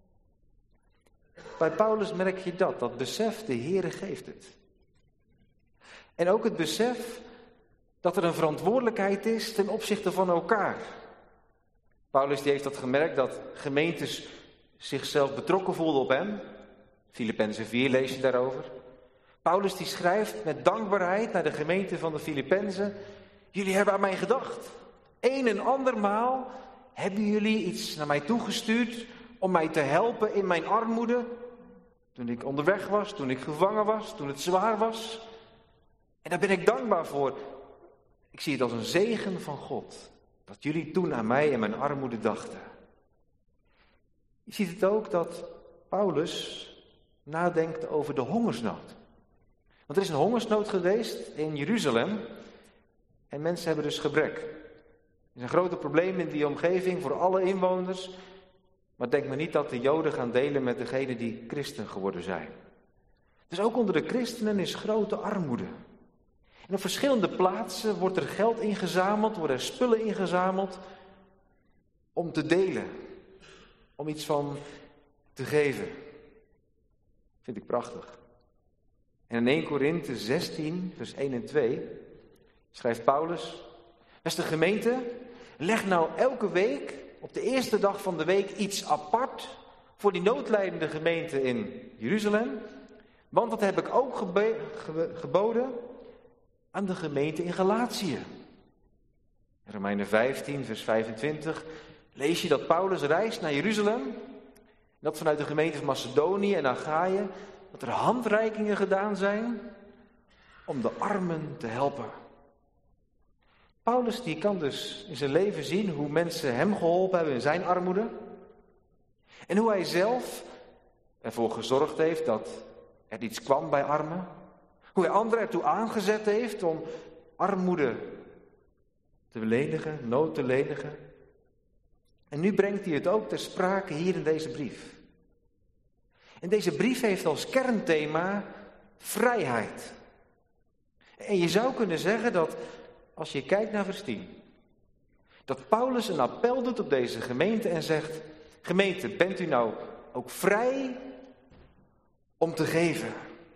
Bij Paulus merk je dat, dat besef, de Heere geeft het. En ook het besef dat er een verantwoordelijkheid is ten opzichte van elkaar. Paulus die heeft dat gemerkt, dat gemeentes zichzelf betrokken voelden op hem. Filippenzen vier lees je daarover. Paulus die schrijft met dankbaarheid naar de gemeente van de Filippenzen. Jullie hebben aan mij gedacht. Een en andermaal hebben jullie iets naar mij toegestuurd om mij te helpen in mijn armoede. Toen ik onderweg was, toen ik gevangen was, toen het zwaar was. En daar ben ik dankbaar voor. Ik zie het als een zegen van God. Dat jullie toen aan mij en mijn armoede dachten. Je ziet het ook dat Paulus nadenkt over de hongersnood. Want er is een hongersnood geweest in Jeruzalem. En mensen hebben dus gebrek. Er is een groot probleem in die omgeving voor alle inwoners. Maar denk maar niet dat de Joden gaan delen met degenen die christen geworden zijn. Dus ook onder de christenen is grote armoede. En op verschillende plaatsen wordt er geld ingezameld, worden er spullen ingezameld om te delen. Om iets van te geven. Vind ik prachtig. En in eerste Korinthe zestien, vers één en twee, schrijft Paulus: beste gemeente, leg nou elke week op de eerste dag van de week iets apart voor die noodlijdende gemeente in Jeruzalem. Want dat heb ik ook gebe- ge- geboden aan de gemeente in Galatië. In Romeinen vijftien, vers vijfentwintig, lees je dat Paulus reist naar Jeruzalem. Dat vanuit de gemeente van Macedonië en Achaïe, dat er handreikingen gedaan zijn om de armen te helpen. Paulus die kan dus in zijn leven zien hoe mensen hem geholpen hebben in zijn armoede. En hoe hij zelf ervoor gezorgd heeft dat er iets kwam bij armen. Hoe hij anderen ertoe aangezet heeft om armoede te lenigen, nood te lenigen. En nu brengt hij het ook ter sprake hier in deze brief. En deze brief heeft als kernthema vrijheid. En je zou kunnen zeggen dat, als je kijkt naar vers tien, dat Paulus een appel doet op deze gemeente en zegt: gemeente, bent u nou ook vrij om te geven?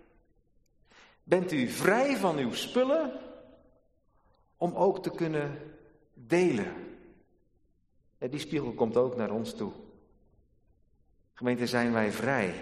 Bent u vrij van uw spullen om ook te kunnen delen? En die spiegel komt ook naar ons toe. Gemeente, zijn wij vrij?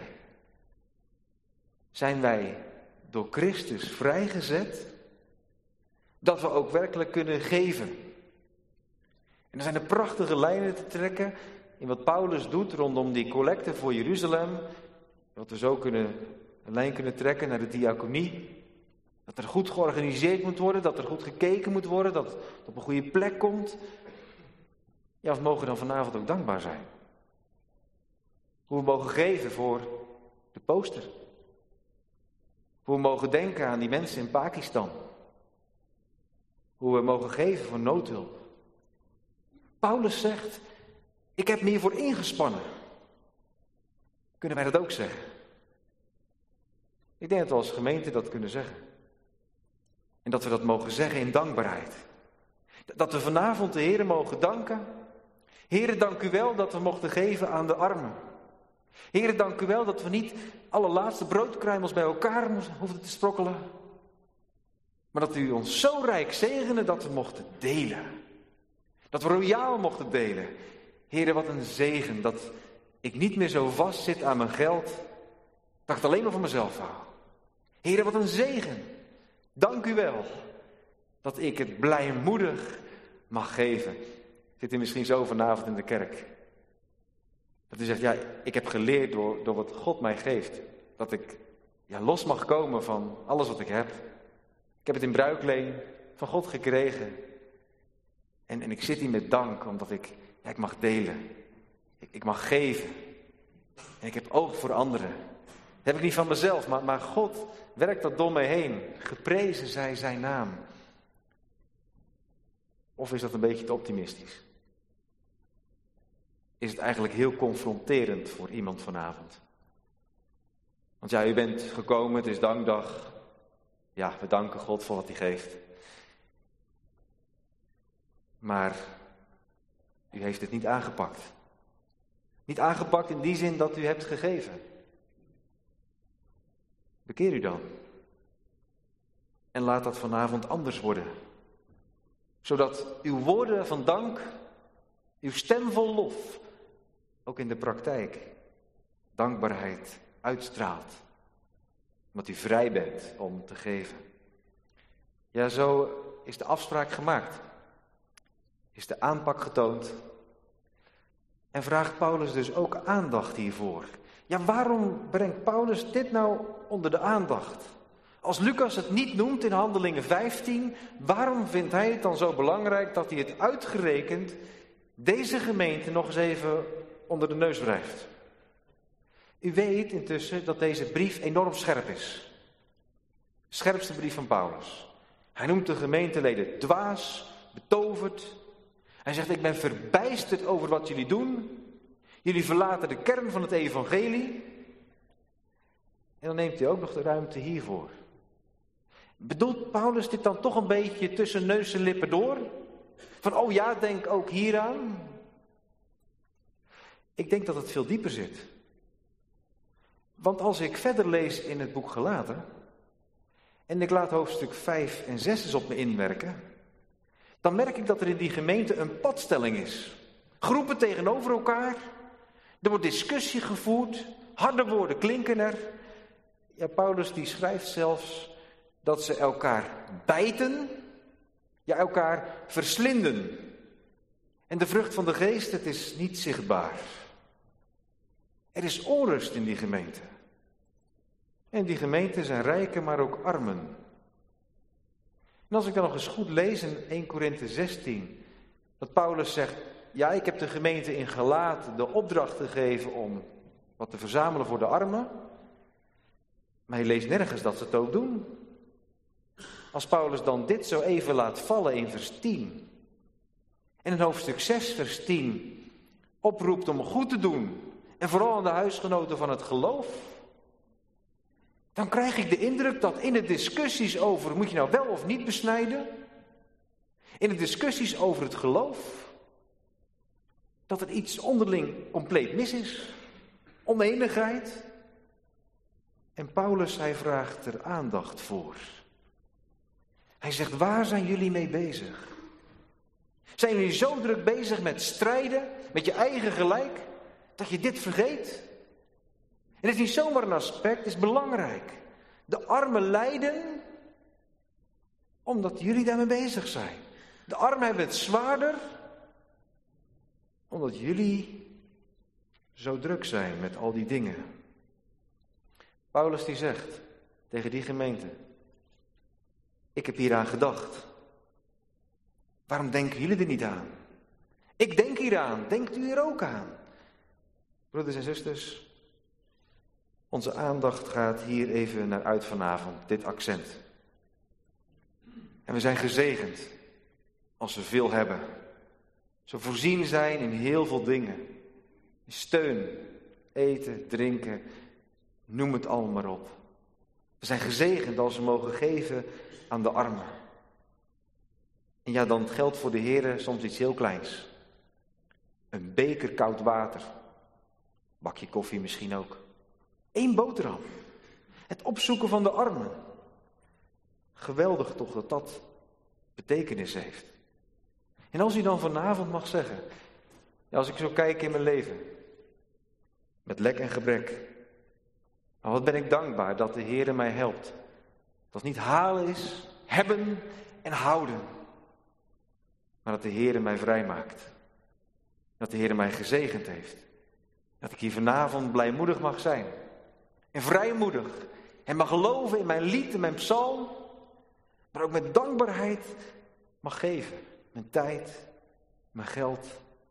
Zijn wij door Christus vrijgezet? Dat we ook werkelijk kunnen geven. En er zijn er prachtige lijnen te trekken in wat Paulus doet rondom die collecte voor Jeruzalem. Dat we zo kunnen, een lijn kunnen trekken naar de diaconie. Dat er goed georganiseerd moet worden, dat er goed gekeken moet worden, dat het op een goede plek komt. Ja, we mogen dan vanavond ook dankbaar zijn. Hoe we mogen geven voor de poster. Hoe we mogen denken aan die mensen in Pakistan. Hoe we mogen geven voor noodhulp. Paulus zegt, ik heb me hiervoor ingespannen. Kunnen wij dat ook zeggen? Ik denk dat we als gemeente dat kunnen zeggen. En dat we dat mogen zeggen in dankbaarheid. Dat we vanavond de Heere mogen danken. Heere, dank u wel dat we mochten geven aan de armen. Heere, dank u wel dat we niet alle laatste broodkruimels bij elkaar hoefden te sprokkelen. Maar dat u ons zo rijk zegende dat we mochten delen. Dat we royaal mochten delen. Heere, wat een zegen dat ik niet meer zo vast zit aan mijn geld. Dat ik het alleen maar voor mezelf hou. Heere, wat een zegen. Dank u wel dat ik het blijmoedig mag geven. Zit u misschien zo vanavond in de kerk. Dat u zegt, ja, ik heb geleerd door, door wat God mij geeft. Dat ik ja, los mag komen van alles wat ik heb. Ik heb het in bruikleen van God gekregen. En, en ik zit hier met dank, omdat ik, ja, ik mag delen. Ik, ik mag geven. En ik heb oog voor anderen. Dat heb ik niet van mezelf, maar, maar God werkt dat door mij heen. Geprezen zij zijn naam. Of is dat een beetje te optimistisch? Is het eigenlijk heel confronterend voor iemand vanavond? Want ja, u bent gekomen, het is dankdag. Ja, we danken God voor wat hij geeft. Maar u heeft het niet aangepakt. Niet aangepakt in die zin dat u hebt gegeven. Bekeer u dan. En laat dat vanavond anders worden. Zodat uw woorden van dank, uw stem vol lof, ook in de praktijk, dankbaarheid uitstraalt. Omdat u vrij bent om te geven. Ja, zo is de afspraak gemaakt. Is de aanpak getoond. En vraagt Paulus dus ook aandacht hiervoor. Ja, waarom brengt Paulus dit nou onder de aandacht? Als Lucas het niet noemt in Handelingen vijftien, waarom vindt hij het dan zo belangrijk dat hij het uitgerekend deze gemeente nog eens even onder de neus wrijft? U weet intussen dat deze brief enorm scherp is. Scherpste brief van Paulus. Hij noemt de gemeenteleden dwaas, betoverd. Hij zegt, ik ben verbijsterd over wat jullie doen. Jullie verlaten de kern van het evangelie. En dan neemt hij ook nog de ruimte hiervoor. Bedoelt Paulus dit dan toch een beetje tussen neus en lippen door? Van, oh ja, denk ook hieraan. Ik denk dat het veel dieper zit. Want als ik verder lees in het boek Galaten, en ik laat hoofdstuk vijf en zes eens op me inwerken, dan merk ik dat er in die gemeente een padstelling is. Groepen tegenover elkaar, er wordt discussie gevoerd, harde woorden klinken er. Ja, Paulus die schrijft zelfs dat ze elkaar bijten, ja, elkaar verslinden. En de vrucht van de geest, het is niet zichtbaar. Er is onrust in die gemeente. En die gemeenten zijn rijken, maar ook armen. En als ik dan nog eens goed lees in eerste Korinthe zestien, dat Paulus zegt, ja, ik heb de gemeente in Galaten de opdracht gegeven om wat te verzamelen voor de armen. Maar je leest nergens dat ze het ook doen. Als Paulus dan dit zo even laat vallen in vers tien. En in hoofdstuk zes vers tien oproept om goed te doen. En vooral aan de huisgenoten van het geloof. Dan krijg ik de indruk dat in de discussies over, moet je nou wel of niet besnijden? In de discussies over het geloof. Dat er iets onderling compleet mis is. Oneenigheid. En Paulus, hij vraagt er aandacht voor. Hij zegt, waar zijn jullie mee bezig? Zijn jullie zo druk bezig met strijden, met je eigen gelijk, dat je dit vergeet? En het is niet zomaar een aspect, het is belangrijk. De armen lijden, omdat jullie daarmee bezig zijn. De armen hebben het zwaarder, omdat jullie zo druk zijn met al die dingen. Paulus die zegt tegen die gemeente, ik heb hieraan gedacht. Waarom denken jullie er niet aan? Ik denk hieraan, denkt u er ook aan? Broeders en zusters, onze aandacht gaat hier even naar uit vanavond, dit accent. En we zijn gezegend als we veel hebben. Zo voorzien zijn in heel veel dingen. Steun, eten, drinken, noem het allemaal maar op. We zijn gezegend als we mogen geven aan de armen. En ja, dan geldt voor de Heer soms iets heel kleins. Een beker koud water. Bakje koffie misschien ook. Eén boterham. Het opzoeken van de armen. Geweldig toch dat dat betekenis heeft. En als u dan vanavond mag zeggen, ja, als ik zo kijk in mijn leven, met lek en gebrek, maar wat ben ik dankbaar dat de Heer mij helpt. Dat het niet halen is, hebben en houden, maar dat de Heer mij vrijmaakt. Dat de Heer mij gezegend heeft. Dat ik hier vanavond blijmoedig mag zijn. En vrijmoedig. En mag geloven in mijn lied en mijn psalm. Maar ook met dankbaarheid mag geven. Mijn tijd, mijn geld.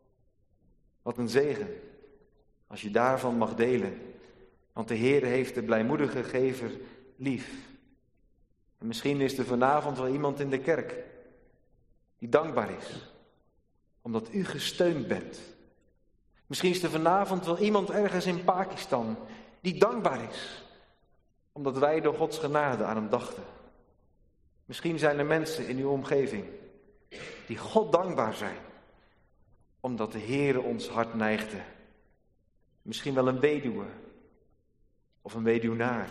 Wat een zegen. Als je daarvan mag delen. Want de Heer heeft de blijmoedige gever lief. En misschien is er vanavond wel iemand in de kerk die dankbaar is. Omdat u gesteund bent. Misschien is er vanavond wel iemand ergens in Pakistan die dankbaar is. Omdat wij door Gods genade aan hem dachten. Misschien zijn er mensen in uw omgeving die God dankbaar zijn. Omdat de Heer ons hart neigde. Misschien wel een weduwe. Of een weduwnaar.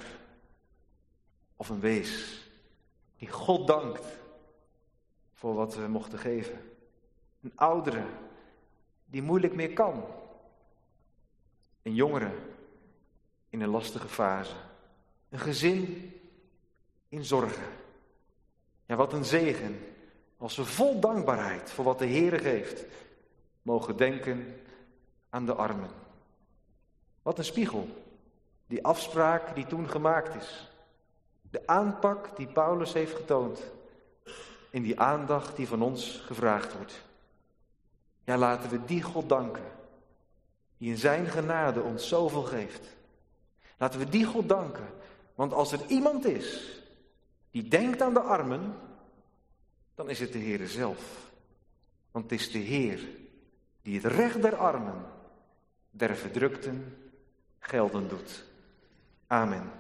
Of een wees. Die God dankt voor wat we mochten geven. Een oudere die moeilijk meer kan. Een jongere in een lastige fase. Een gezin in zorgen. Ja, wat een zegen als we vol dankbaarheid voor wat de Heer geeft mogen denken aan de armen. Wat een spiegel. Die afspraak die toen gemaakt is. De aanpak die Paulus heeft getoond. En die aandacht die van ons gevraagd wordt. Ja, laten we die God danken. Die in zijn genade ons zoveel geeft. Laten we die God danken. Want als er iemand is die denkt aan de armen, dan is het de Heer zelf. Want het is de Heer die het recht der armen, der verdrukten, gelden doet. Amen.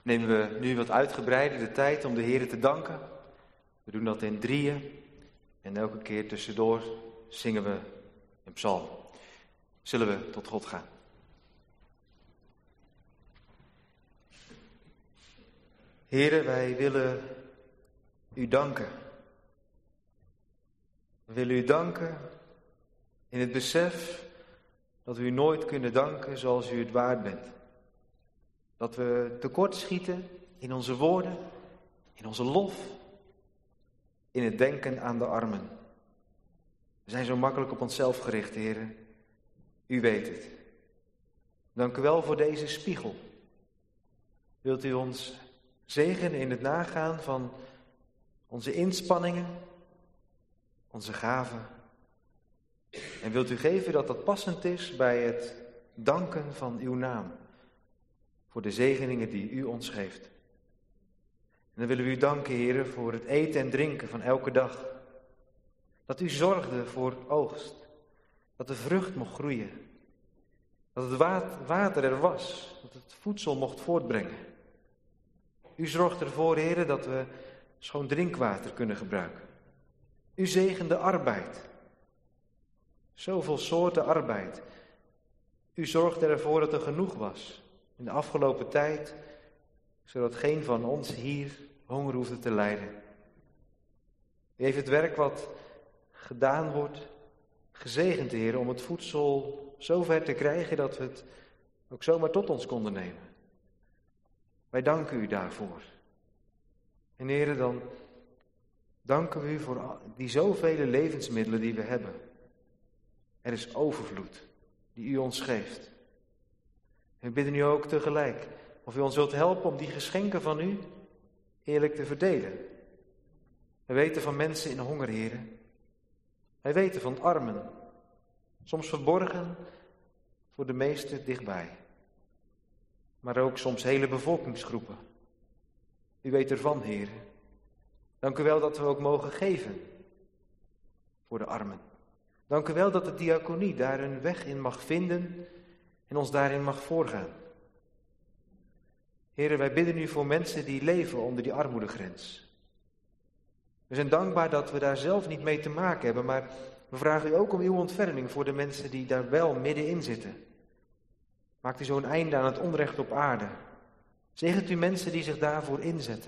nemen we nu wat uitgebreider de tijd om de Heer te danken. We doen dat in drieën en elke keer tussendoor zingen we een psalm. Zullen we tot God gaan. Heere, wij willen u danken. We willen u danken in het besef dat we u nooit kunnen danken zoals u het waard bent. Dat we tekortschieten in onze woorden, in onze lof, in het denken aan de armen. We zijn zo makkelijk op onszelf gericht, Heere. U weet het. Dank u wel voor deze spiegel. Wilt u ons zegenen in het nagaan van onze inspanningen, onze gaven. En wilt u geven dat dat passend is bij het danken van uw naam. Voor de zegeningen die u ons geeft. En dan willen we u danken, Heere, voor het eten en drinken van elke dag. Dat u zorgde voor oogst. Dat de vrucht mocht groeien. Dat het water er was. Dat het voedsel mocht voortbrengen. U zorgt ervoor, Heere, dat we schoon drinkwater kunnen gebruiken. U zegende arbeid. Zoveel soorten arbeid. U zorgde ervoor dat er genoeg was in de afgelopen tijd, zodat geen van ons hier honger hoefde te lijden. U heeft het werk wat gedaan wordt gezegend, Heer, om het voedsel zo ver te krijgen dat we het ook zomaar tot ons konden nemen. Wij danken u daarvoor. En Heer, dan danken we u voor die zoveel levensmiddelen die we hebben. Er is overvloed die u ons geeft. En we bidden u ook tegelijk of u ons wilt helpen om die geschenken van u eerlijk te verdelen. We weten van mensen in honger, Heren. Wij weten van armen, soms verborgen, voor de meesten dichtbij. Maar ook soms hele bevolkingsgroepen. U weet ervan, Heren. Dank u wel dat we ook mogen geven voor de armen. Dank u wel dat de diaconie daar een weg in mag vinden en ons daarin mag voorgaan. Heren, wij bidden u voor mensen die leven onder die armoedegrens. We zijn dankbaar dat we daar zelf niet mee te maken hebben, maar we vragen u ook om uw ontferming voor de mensen die daar wel middenin zitten. Maakt u zo'n einde aan het onrecht op aarde. Zegent u mensen die zich daarvoor inzetten.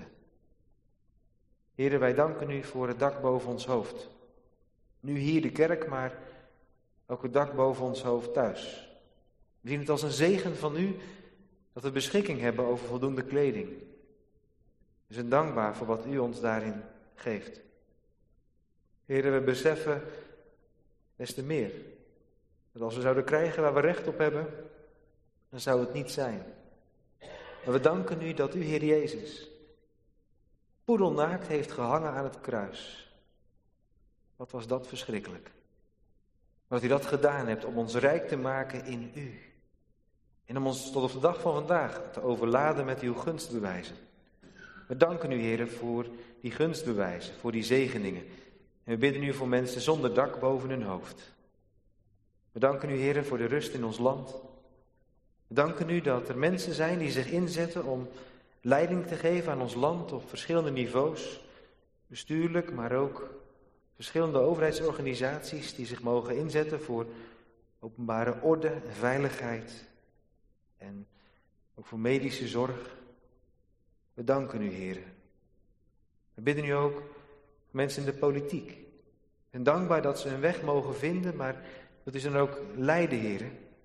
Heren, wij danken u voor het dak boven ons hoofd. Nu hier de kerk, maar ook het dak boven ons hoofd thuis. We zien het als een zegen van u dat we beschikking hebben over voldoende kleding. We zijn dankbaar voor wat u ons daarin geeft. Heren, we beseffen des te meer dat als we zouden krijgen waar we recht op hebben, dan zou het niet zijn. En we danken u dat u, Heer Jezus, poedelnaakt heeft gehangen aan het kruis. Wat was dat verschrikkelijk. Dat u dat gedaan hebt om ons rijk te maken in u. En om ons tot op de dag van vandaag te overladen met uw gunstbewijzen. We danken u, Heer, voor die gunstbewijzen, voor die zegeningen. En we bidden u voor mensen zonder dak boven hun hoofd. We danken u, Heer, voor de rust in ons land. We danken u dat er mensen zijn die zich inzetten om leiding te geven aan ons land op verschillende niveaus. Bestuurlijk, maar ook verschillende overheidsorganisaties die zich mogen inzetten voor openbare orde en veiligheid. En ook voor medische zorg. We danken u, Heer. We bidden u ook voor mensen in de politiek. En dankbaar dat ze hun weg mogen vinden, maar dat is dan ook leiden, Heer.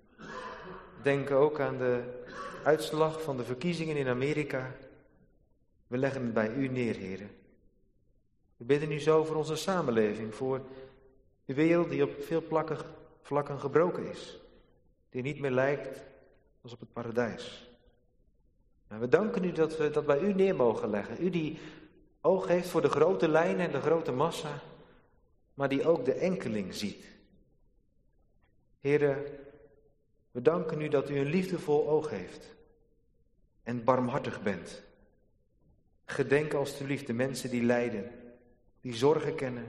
Denk ook aan de uitslag van de verkiezingen in Amerika. We leggen het bij u neer, Heer. We bidden u zo voor onze samenleving, voor de wereld die op veel plakken, vlakken gebroken is. Die niet meer lijkt als op het paradijs. En we danken u dat we dat bij u neer mogen leggen. U die oog heeft voor de grote lijnen en de grote massa, maar die ook de enkeling ziet. Heere, we danken u dat u een liefdevol oog heeft en barmhartig bent. Gedenk alstublieft de mensen die lijden, die zorgen kennen.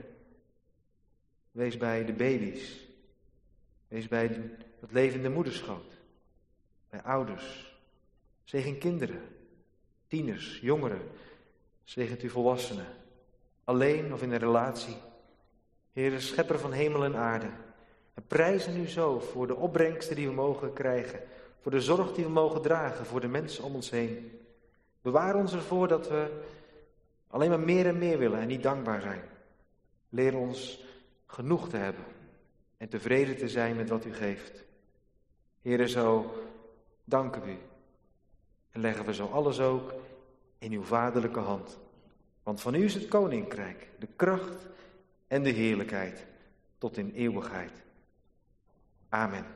Wees bij de baby's. Wees bij het levende moederschoot. Bij ouders. Zegen kinderen. tieners, jongeren. Zegent u volwassenen, alleen of in een relatie. Heere, schepper van hemel en aarde. We prijzen u zo voor de opbrengsten die we mogen krijgen. Voor de zorg die we mogen dragen voor de mensen om ons heen. Bewaar ons ervoor dat we alleen maar meer en meer willen en niet dankbaar zijn. Leer ons genoeg te hebben en tevreden te zijn met wat u geeft. Heere, zo danken we u. En leggen we zo alles ook in uw vaderlijke hand. Want van u is het koninkrijk, de kracht en de heerlijkheid tot in eeuwigheid. Amen.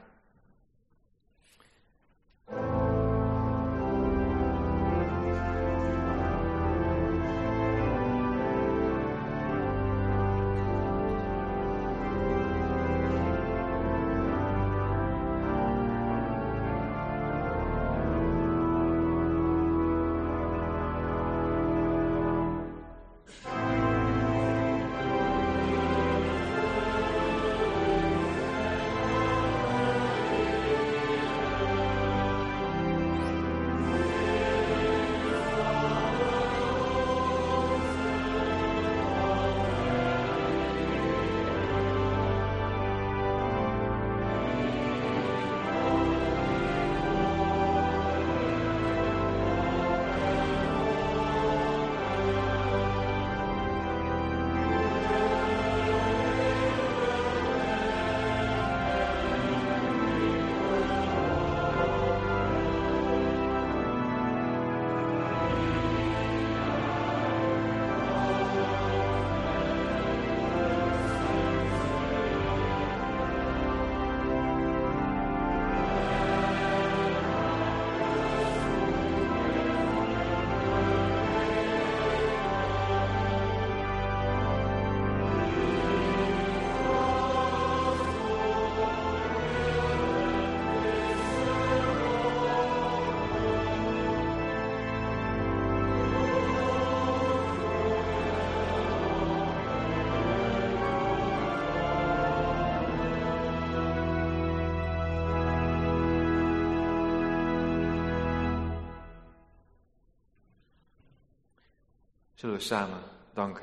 Zullen we samen danken.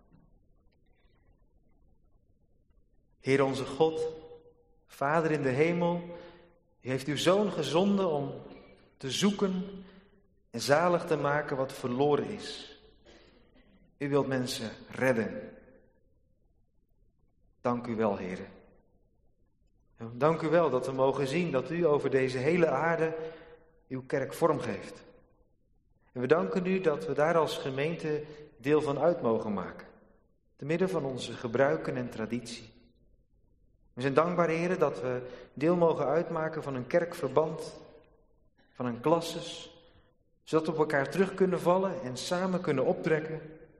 Heer onze God, Vader in de hemel, u heeft uw Zoon gezonden om te zoeken en zalig te maken wat verloren is. U wilt mensen redden. Dank u wel, Heer. Dank u wel dat we mogen zien dat u over deze hele aarde uw kerk vormgeeft. En we danken u dat we daar als gemeente deel van uit mogen maken. Te midden van onze gebruiken en traditie. We zijn dankbaar, Heer, dat we deel mogen uitmaken van een kerkverband, van een klasses, zodat we op elkaar terug kunnen vallen en samen kunnen optrekken.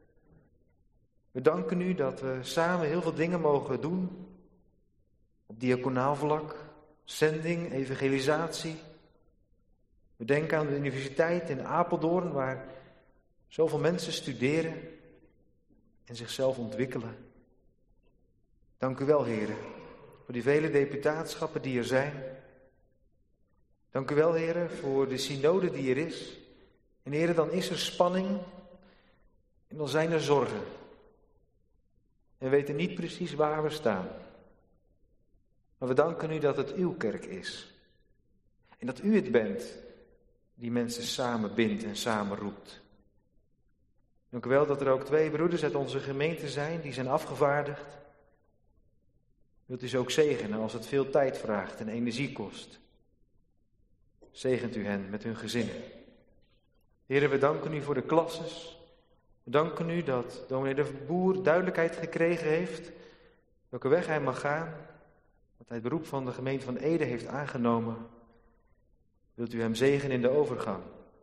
We danken u dat we samen heel veel dingen mogen doen, op diaconaal vlak, zending, evangelisatie. We denken aan de universiteit in Apeldoorn, waar zoveel mensen studeren en zichzelf ontwikkelen. Dank u wel, Heer, voor die vele deputatenschappen die er zijn. Dank u wel, Heer, voor de synode die er is. En Heer, dan is er spanning en dan zijn er zorgen. En we weten niet precies waar we staan. Maar we danken u dat het uw kerk is. En dat u het bent die mensen samen bindt en samen roept. Dank u wel dat er ook twee broeders uit onze gemeente zijn, die zijn afgevaardigd. Wilt u ze ook zegenen als het veel tijd vraagt en energie kost. Zegent u hen met hun gezinnen. Heren, we danken u voor de klasses. We danken u dat dominee de Boer duidelijkheid gekregen heeft welke weg hij mag gaan. Dat hij het beroep van de gemeente van Ede heeft aangenomen. Wilt u hem zegenen in de overgang.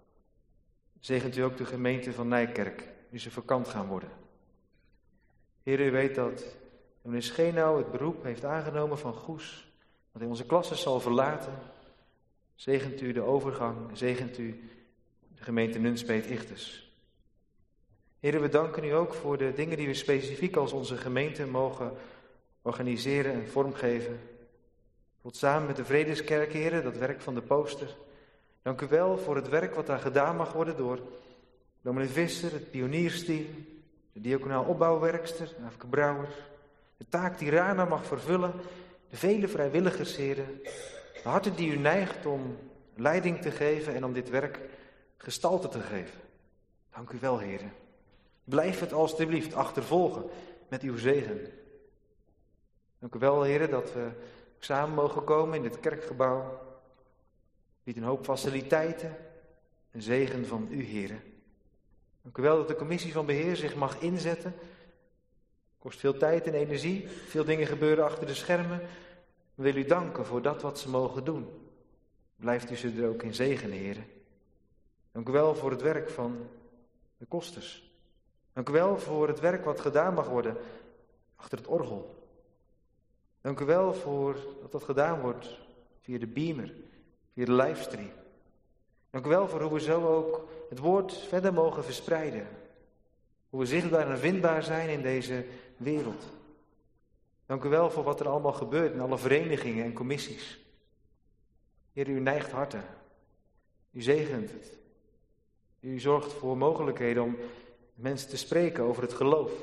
Zegent u ook de gemeente van Nijkerk, nu ze vakant gaan worden. Heer, u weet dat dominee Schenau het beroep heeft aangenomen van Goes, dat hij onze klassen zal verlaten. Zegent u de overgang, zegent u de gemeente Nunspeet-Ichtes. Heer, we danken u ook voor de dingen die we specifiek als onze gemeente mogen organiseren en vormgeven. Tot samen met de Vredeskerk, Heer, dat werk van de poster. Dank u wel voor het werk wat daar gedaan mag worden door Dominee Visser, het pioniersteam, de diaconaal opbouwwerkster, Afke Brouwer, de taak die Rana mag vervullen, de vele vrijwilligers, heren, de harten die u neigt om leiding te geven en om dit werk gestalte te geven. Dank u wel, heren. Blijf het alstublieft achtervolgen met uw zegen. Dank u wel, heren, dat we samen mogen komen in dit kerkgebouw. Biedt een hoop faciliteiten, een zegen van u, heren. Dank u wel dat de commissie van beheer zich mag inzetten. Kost veel tijd en energie, veel dingen gebeuren achter de schermen. We willen u danken voor dat wat ze mogen doen. Blijft u ze er ook in zegenen, heren. Dank u wel voor het werk van de kosters. Dank u wel voor het werk wat gedaan mag worden achter het orgel. Dank u wel voor dat dat gedaan wordt via de beamer, via de livestream. Dank u wel voor hoe we zo ook het woord verder mogen verspreiden. Hoe we zichtbaar en vindbaar zijn in deze wereld. Dank u wel voor wat er allemaal gebeurt in alle verenigingen en commissies. Heer, u neigt harten. U zegent het. U zorgt voor mogelijkheden om mensen te spreken over het geloof.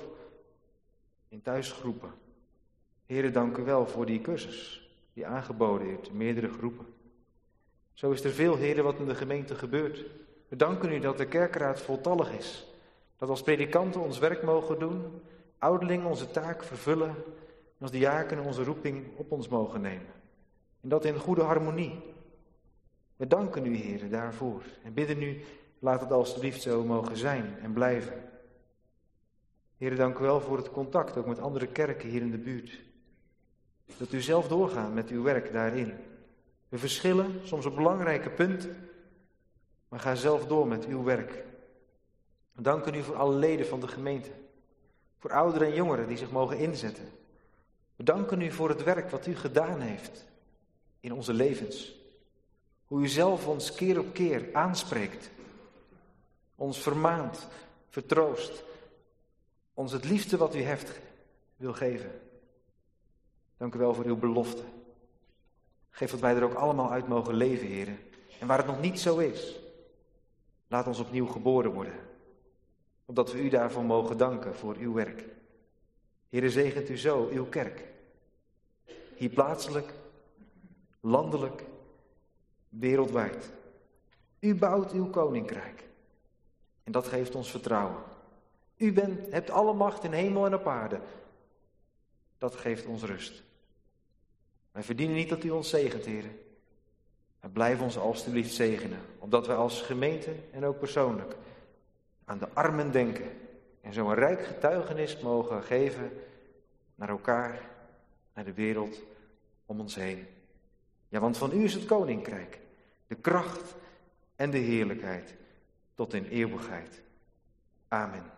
In thuisgroepen. Heer, dank u wel voor die cursus die aangeboden heeft in meerdere groepen. Zo is er veel, Heer, wat in de gemeente gebeurt. We danken u dat de kerkraad voltallig is. Dat als predikanten ons werk mogen doen, ouderlingen onze taak vervullen en als diakenen onze roeping op ons mogen nemen. En dat in goede harmonie. We danken u, Heer, daarvoor en bidden u, laat het alstublieft zo mogen zijn en blijven. Heer, dank u wel voor het contact ook met andere kerken hier in de buurt. Dat u zelf doorgaat met uw werk daarin. We verschillen, soms op belangrijke punten, maar ga zelf door met uw werk. We danken u voor alle leden van de gemeente. Voor ouderen en jongeren die zich mogen inzetten. We danken u voor het werk wat u gedaan heeft in onze levens. Hoe u zelf ons keer op keer aanspreekt. Ons vermaant, vertroost. Ons het liefste wat u heeft wil geven. Dank u wel voor uw belofte. Geef dat wij er ook allemaal uit mogen leven, heren. En waar het nog niet zo is, laat ons opnieuw geboren worden. Opdat we u daarvoor mogen danken voor uw werk. Heren, zegent u zo uw kerk. Hier plaatselijk, landelijk, wereldwijd. U bouwt uw koninkrijk. En dat geeft ons vertrouwen. U bent, hebt alle macht in hemel en op aarde. Dat geeft ons rust. Wij verdienen niet dat u ons zegent, heren. Maar blijf ons alstublieft zegenen. Opdat wij als gemeente en ook persoonlijk aan de armen denken. En zo een rijk getuigenis mogen geven naar elkaar, naar de wereld om ons heen. Ja, want van u is het koninkrijk. De kracht en de heerlijkheid tot in eeuwigheid. Amen.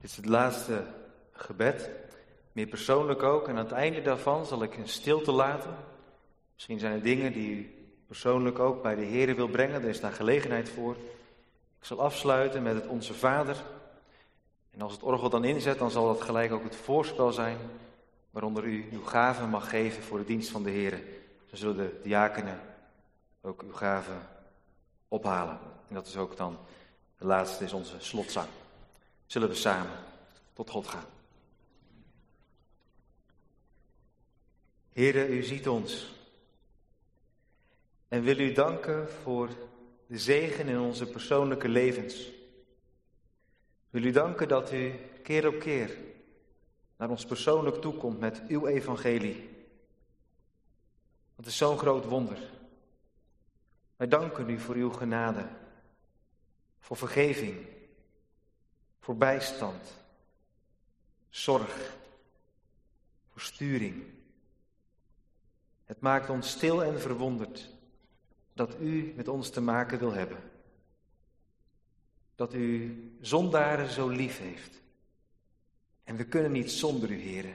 Dit is het laatste gebed, meer persoonlijk ook. En aan het einde daarvan zal ik een stilte laten. Misschien zijn er dingen die u persoonlijk ook bij de Heer wil brengen. Er is daar gelegenheid voor. Ik zal afsluiten met het Onze Vader. En als het orgel dan inzet, dan zal dat gelijk ook het voorspel zijn waaronder u uw gaven mag geven voor de dienst van de Heer. Dan zullen de diakenen ook uw gaven ophalen. En dat is ook dan, de laatste is onze slotzang. Zullen we samen tot God gaan. Heere, u ziet ons. En wil u danken voor de zegen in onze persoonlijke levens. Wil u danken dat u keer op keer naar ons persoonlijk toekomt met uw evangelie. Dat is zo'n groot wonder. Wij danken u voor uw genade, voor vergeving, voor bijstand, zorg, voor sturing. Het maakt ons stil en verwonderd dat u met ons te maken wil hebben. Dat u zondaren zo lief heeft. En we kunnen niet zonder u, Heere.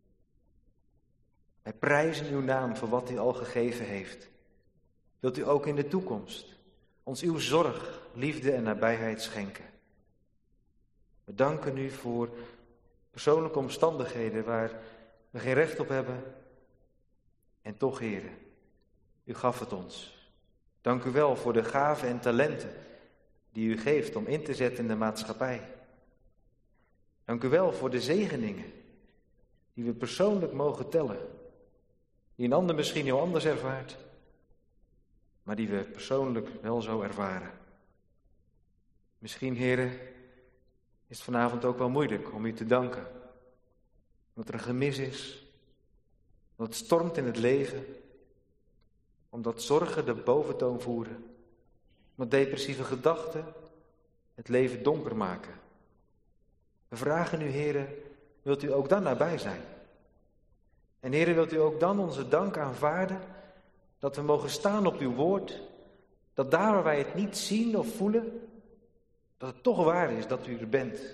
Wij prijzen uw naam voor wat u al gegeven heeft. Wilt u ook in de toekomst ons uw zorg, liefde en nabijheid schenken. We danken u voor persoonlijke omstandigheden waar we geen recht op hebben. En toch, Heere, u gaf het ons. Dank u wel voor de gaven en talenten die u geeft om in te zetten in de maatschappij. Dank u wel voor de zegeningen die we persoonlijk mogen tellen. Die een ander misschien heel anders ervaart, maar die we persoonlijk wel zo ervaren. Misschien, Heere, is het vanavond ook wel moeilijk om u te danken. Omdat er een gemis is, omdat het stormt in het leven, omdat zorgen de boventoon voeren, omdat depressieve gedachten het leven donker maken. We vragen u, Heere, wilt u ook dan nabij zijn? En Heere, wilt u ook dan onze dank aanvaarden, dat we mogen staan op uw woord, dat daar waar wij het niet zien of voelen, dat het toch waar is dat u er bent.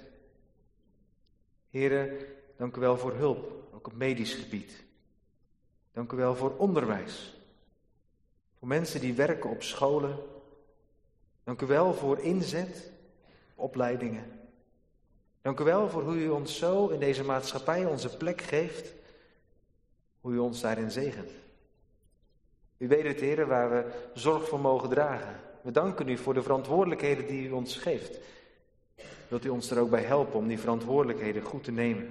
Heere, dank u wel voor hulp, ook op medisch gebied. Dank u wel voor onderwijs, voor mensen die werken op scholen. Dank u wel voor inzet, opleidingen. Dank u wel voor hoe u ons zo in deze maatschappij onze plek geeft, hoe u ons daarin zegent. U weet het, Heer, waar we zorg voor mogen dragen. We danken u voor de verantwoordelijkheden die u ons geeft. Wilt u ons er ook bij helpen om die verantwoordelijkheden goed te nemen?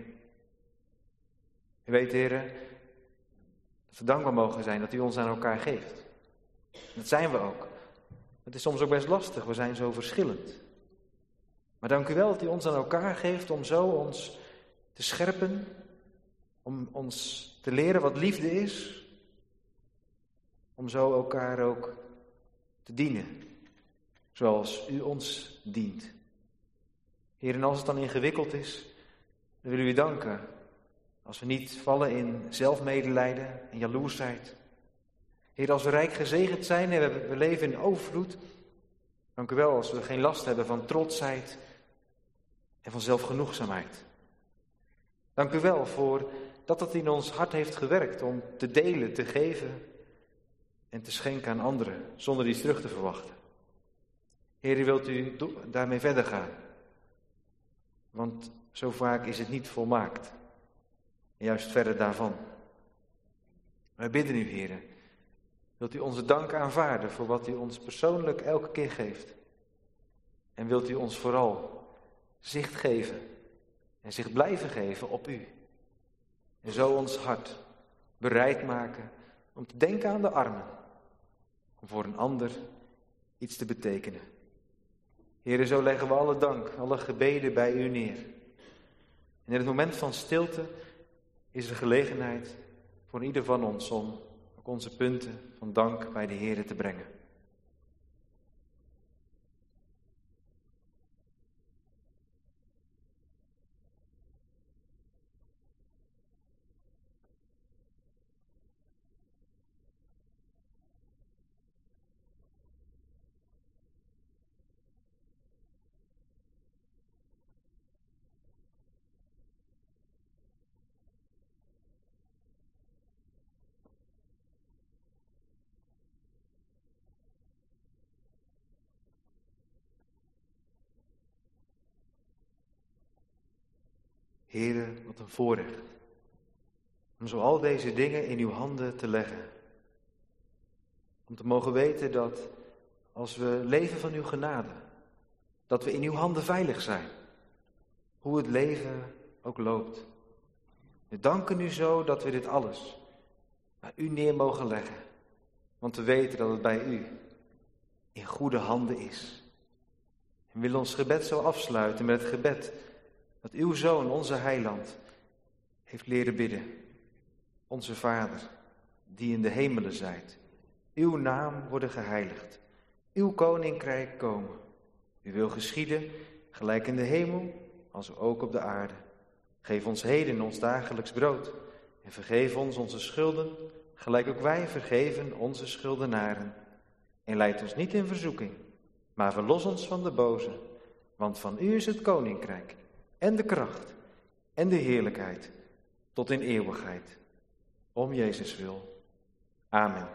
U weet, Heer, dat we dankbaar mogen zijn dat u ons aan elkaar geeft. Dat zijn we ook. Het is soms ook best lastig, we zijn zo verschillend. Maar dank u wel dat u ons aan elkaar geeft om zo ons te scherpen, om ons te leren wat liefde is, om zo elkaar ook te dienen, zoals u ons dient. Heer, en als het dan ingewikkeld is, dan willen we u danken. Als we niet vallen in zelfmedelijden en jaloersheid. Heer, als we rijk gezegend zijn en we leven in overvloed, dank u wel als we geen last hebben van trotsheid en van zelfgenoegzaamheid. Dank u wel voor dat het in ons hart heeft gewerkt om te delen, te geven en te schenken aan anderen, zonder iets terug te verwachten. Heer, wilt u daarmee verder gaan? Want zo vaak is het niet volmaakt. En juist verder daarvan. Wij bidden u, Heer, wilt u onze dank aanvaarden voor wat u ons persoonlijk elke keer geeft. En wilt u ons vooral zicht geven en zich blijven geven op u. En zo ons hart bereid maken om te denken aan de armen. Om voor een ander iets te betekenen. Heere, zo leggen we alle dank, alle gebeden bij u neer. En in het moment van stilte is er gelegenheid voor ieder van ons om ook onze punten van dank bij de Heere te brengen. Heere, wat een voorrecht om zo al deze dingen in uw handen te leggen. Om te mogen weten dat als we leven van uw genade, dat we in uw handen veilig zijn. Hoe het leven ook loopt. We danken u zo dat we dit alles bij u neer mogen leggen. Want we weten dat het bij u in goede handen is. En we willen ons gebed zo afsluiten met het gebed dat uw Zoon, onze Heiland, heeft leren bidden. Onze Vader, die in de hemelen zijt. Uw naam worden geheiligd. Uw koninkrijk komen. Uw wil geschieden, gelijk in de hemel, als ook op de aarde. Geef ons heden ons dagelijks brood. En vergeef ons onze schulden, gelijk ook wij vergeven onze schuldenaren. En leid ons niet in verzoeking, maar verlos ons van de boze. Want van u is het koninkrijk, en de kracht, en de heerlijkheid, tot in eeuwigheid. Om Jezus wil. Amen.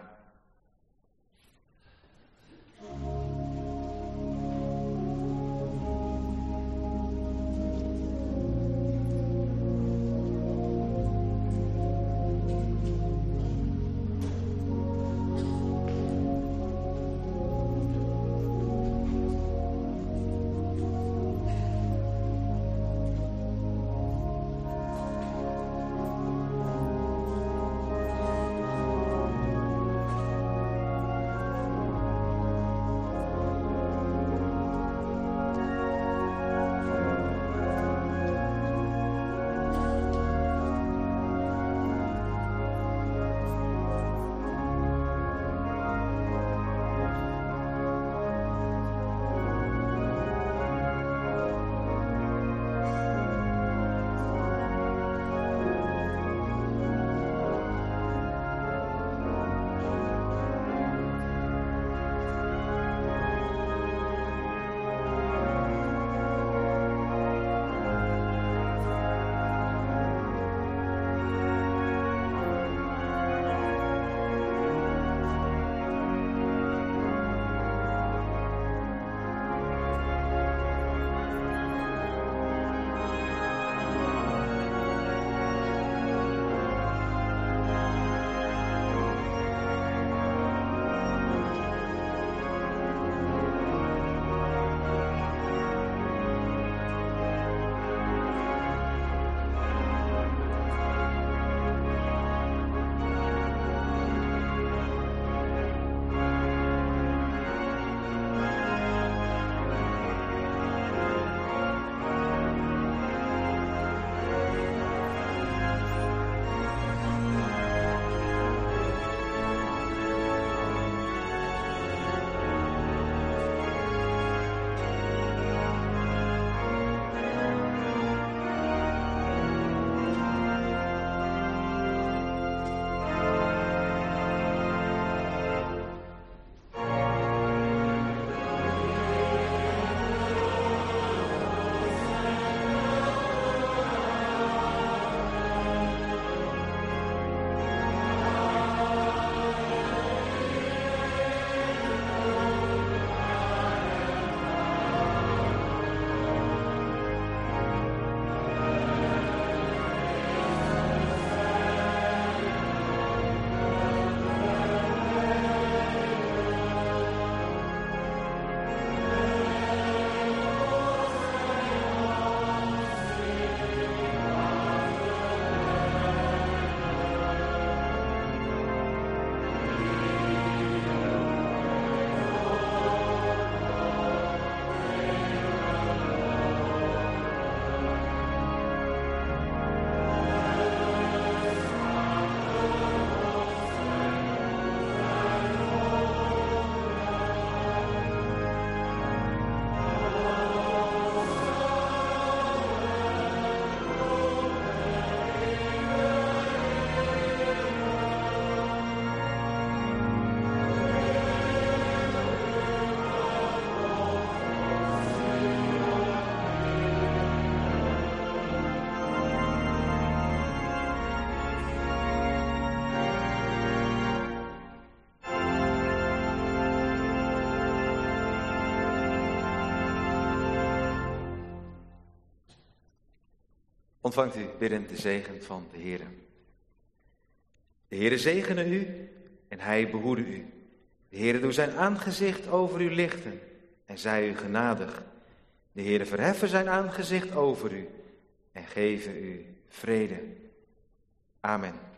Ontvangt u biddend de zegen van de Heere. De Heere zegene u en hij behoede u. De Heere doe zijn aangezicht over u lichten en zij u genadig. De Heere verheffen zijn aangezicht over u en geven u vrede. Amen.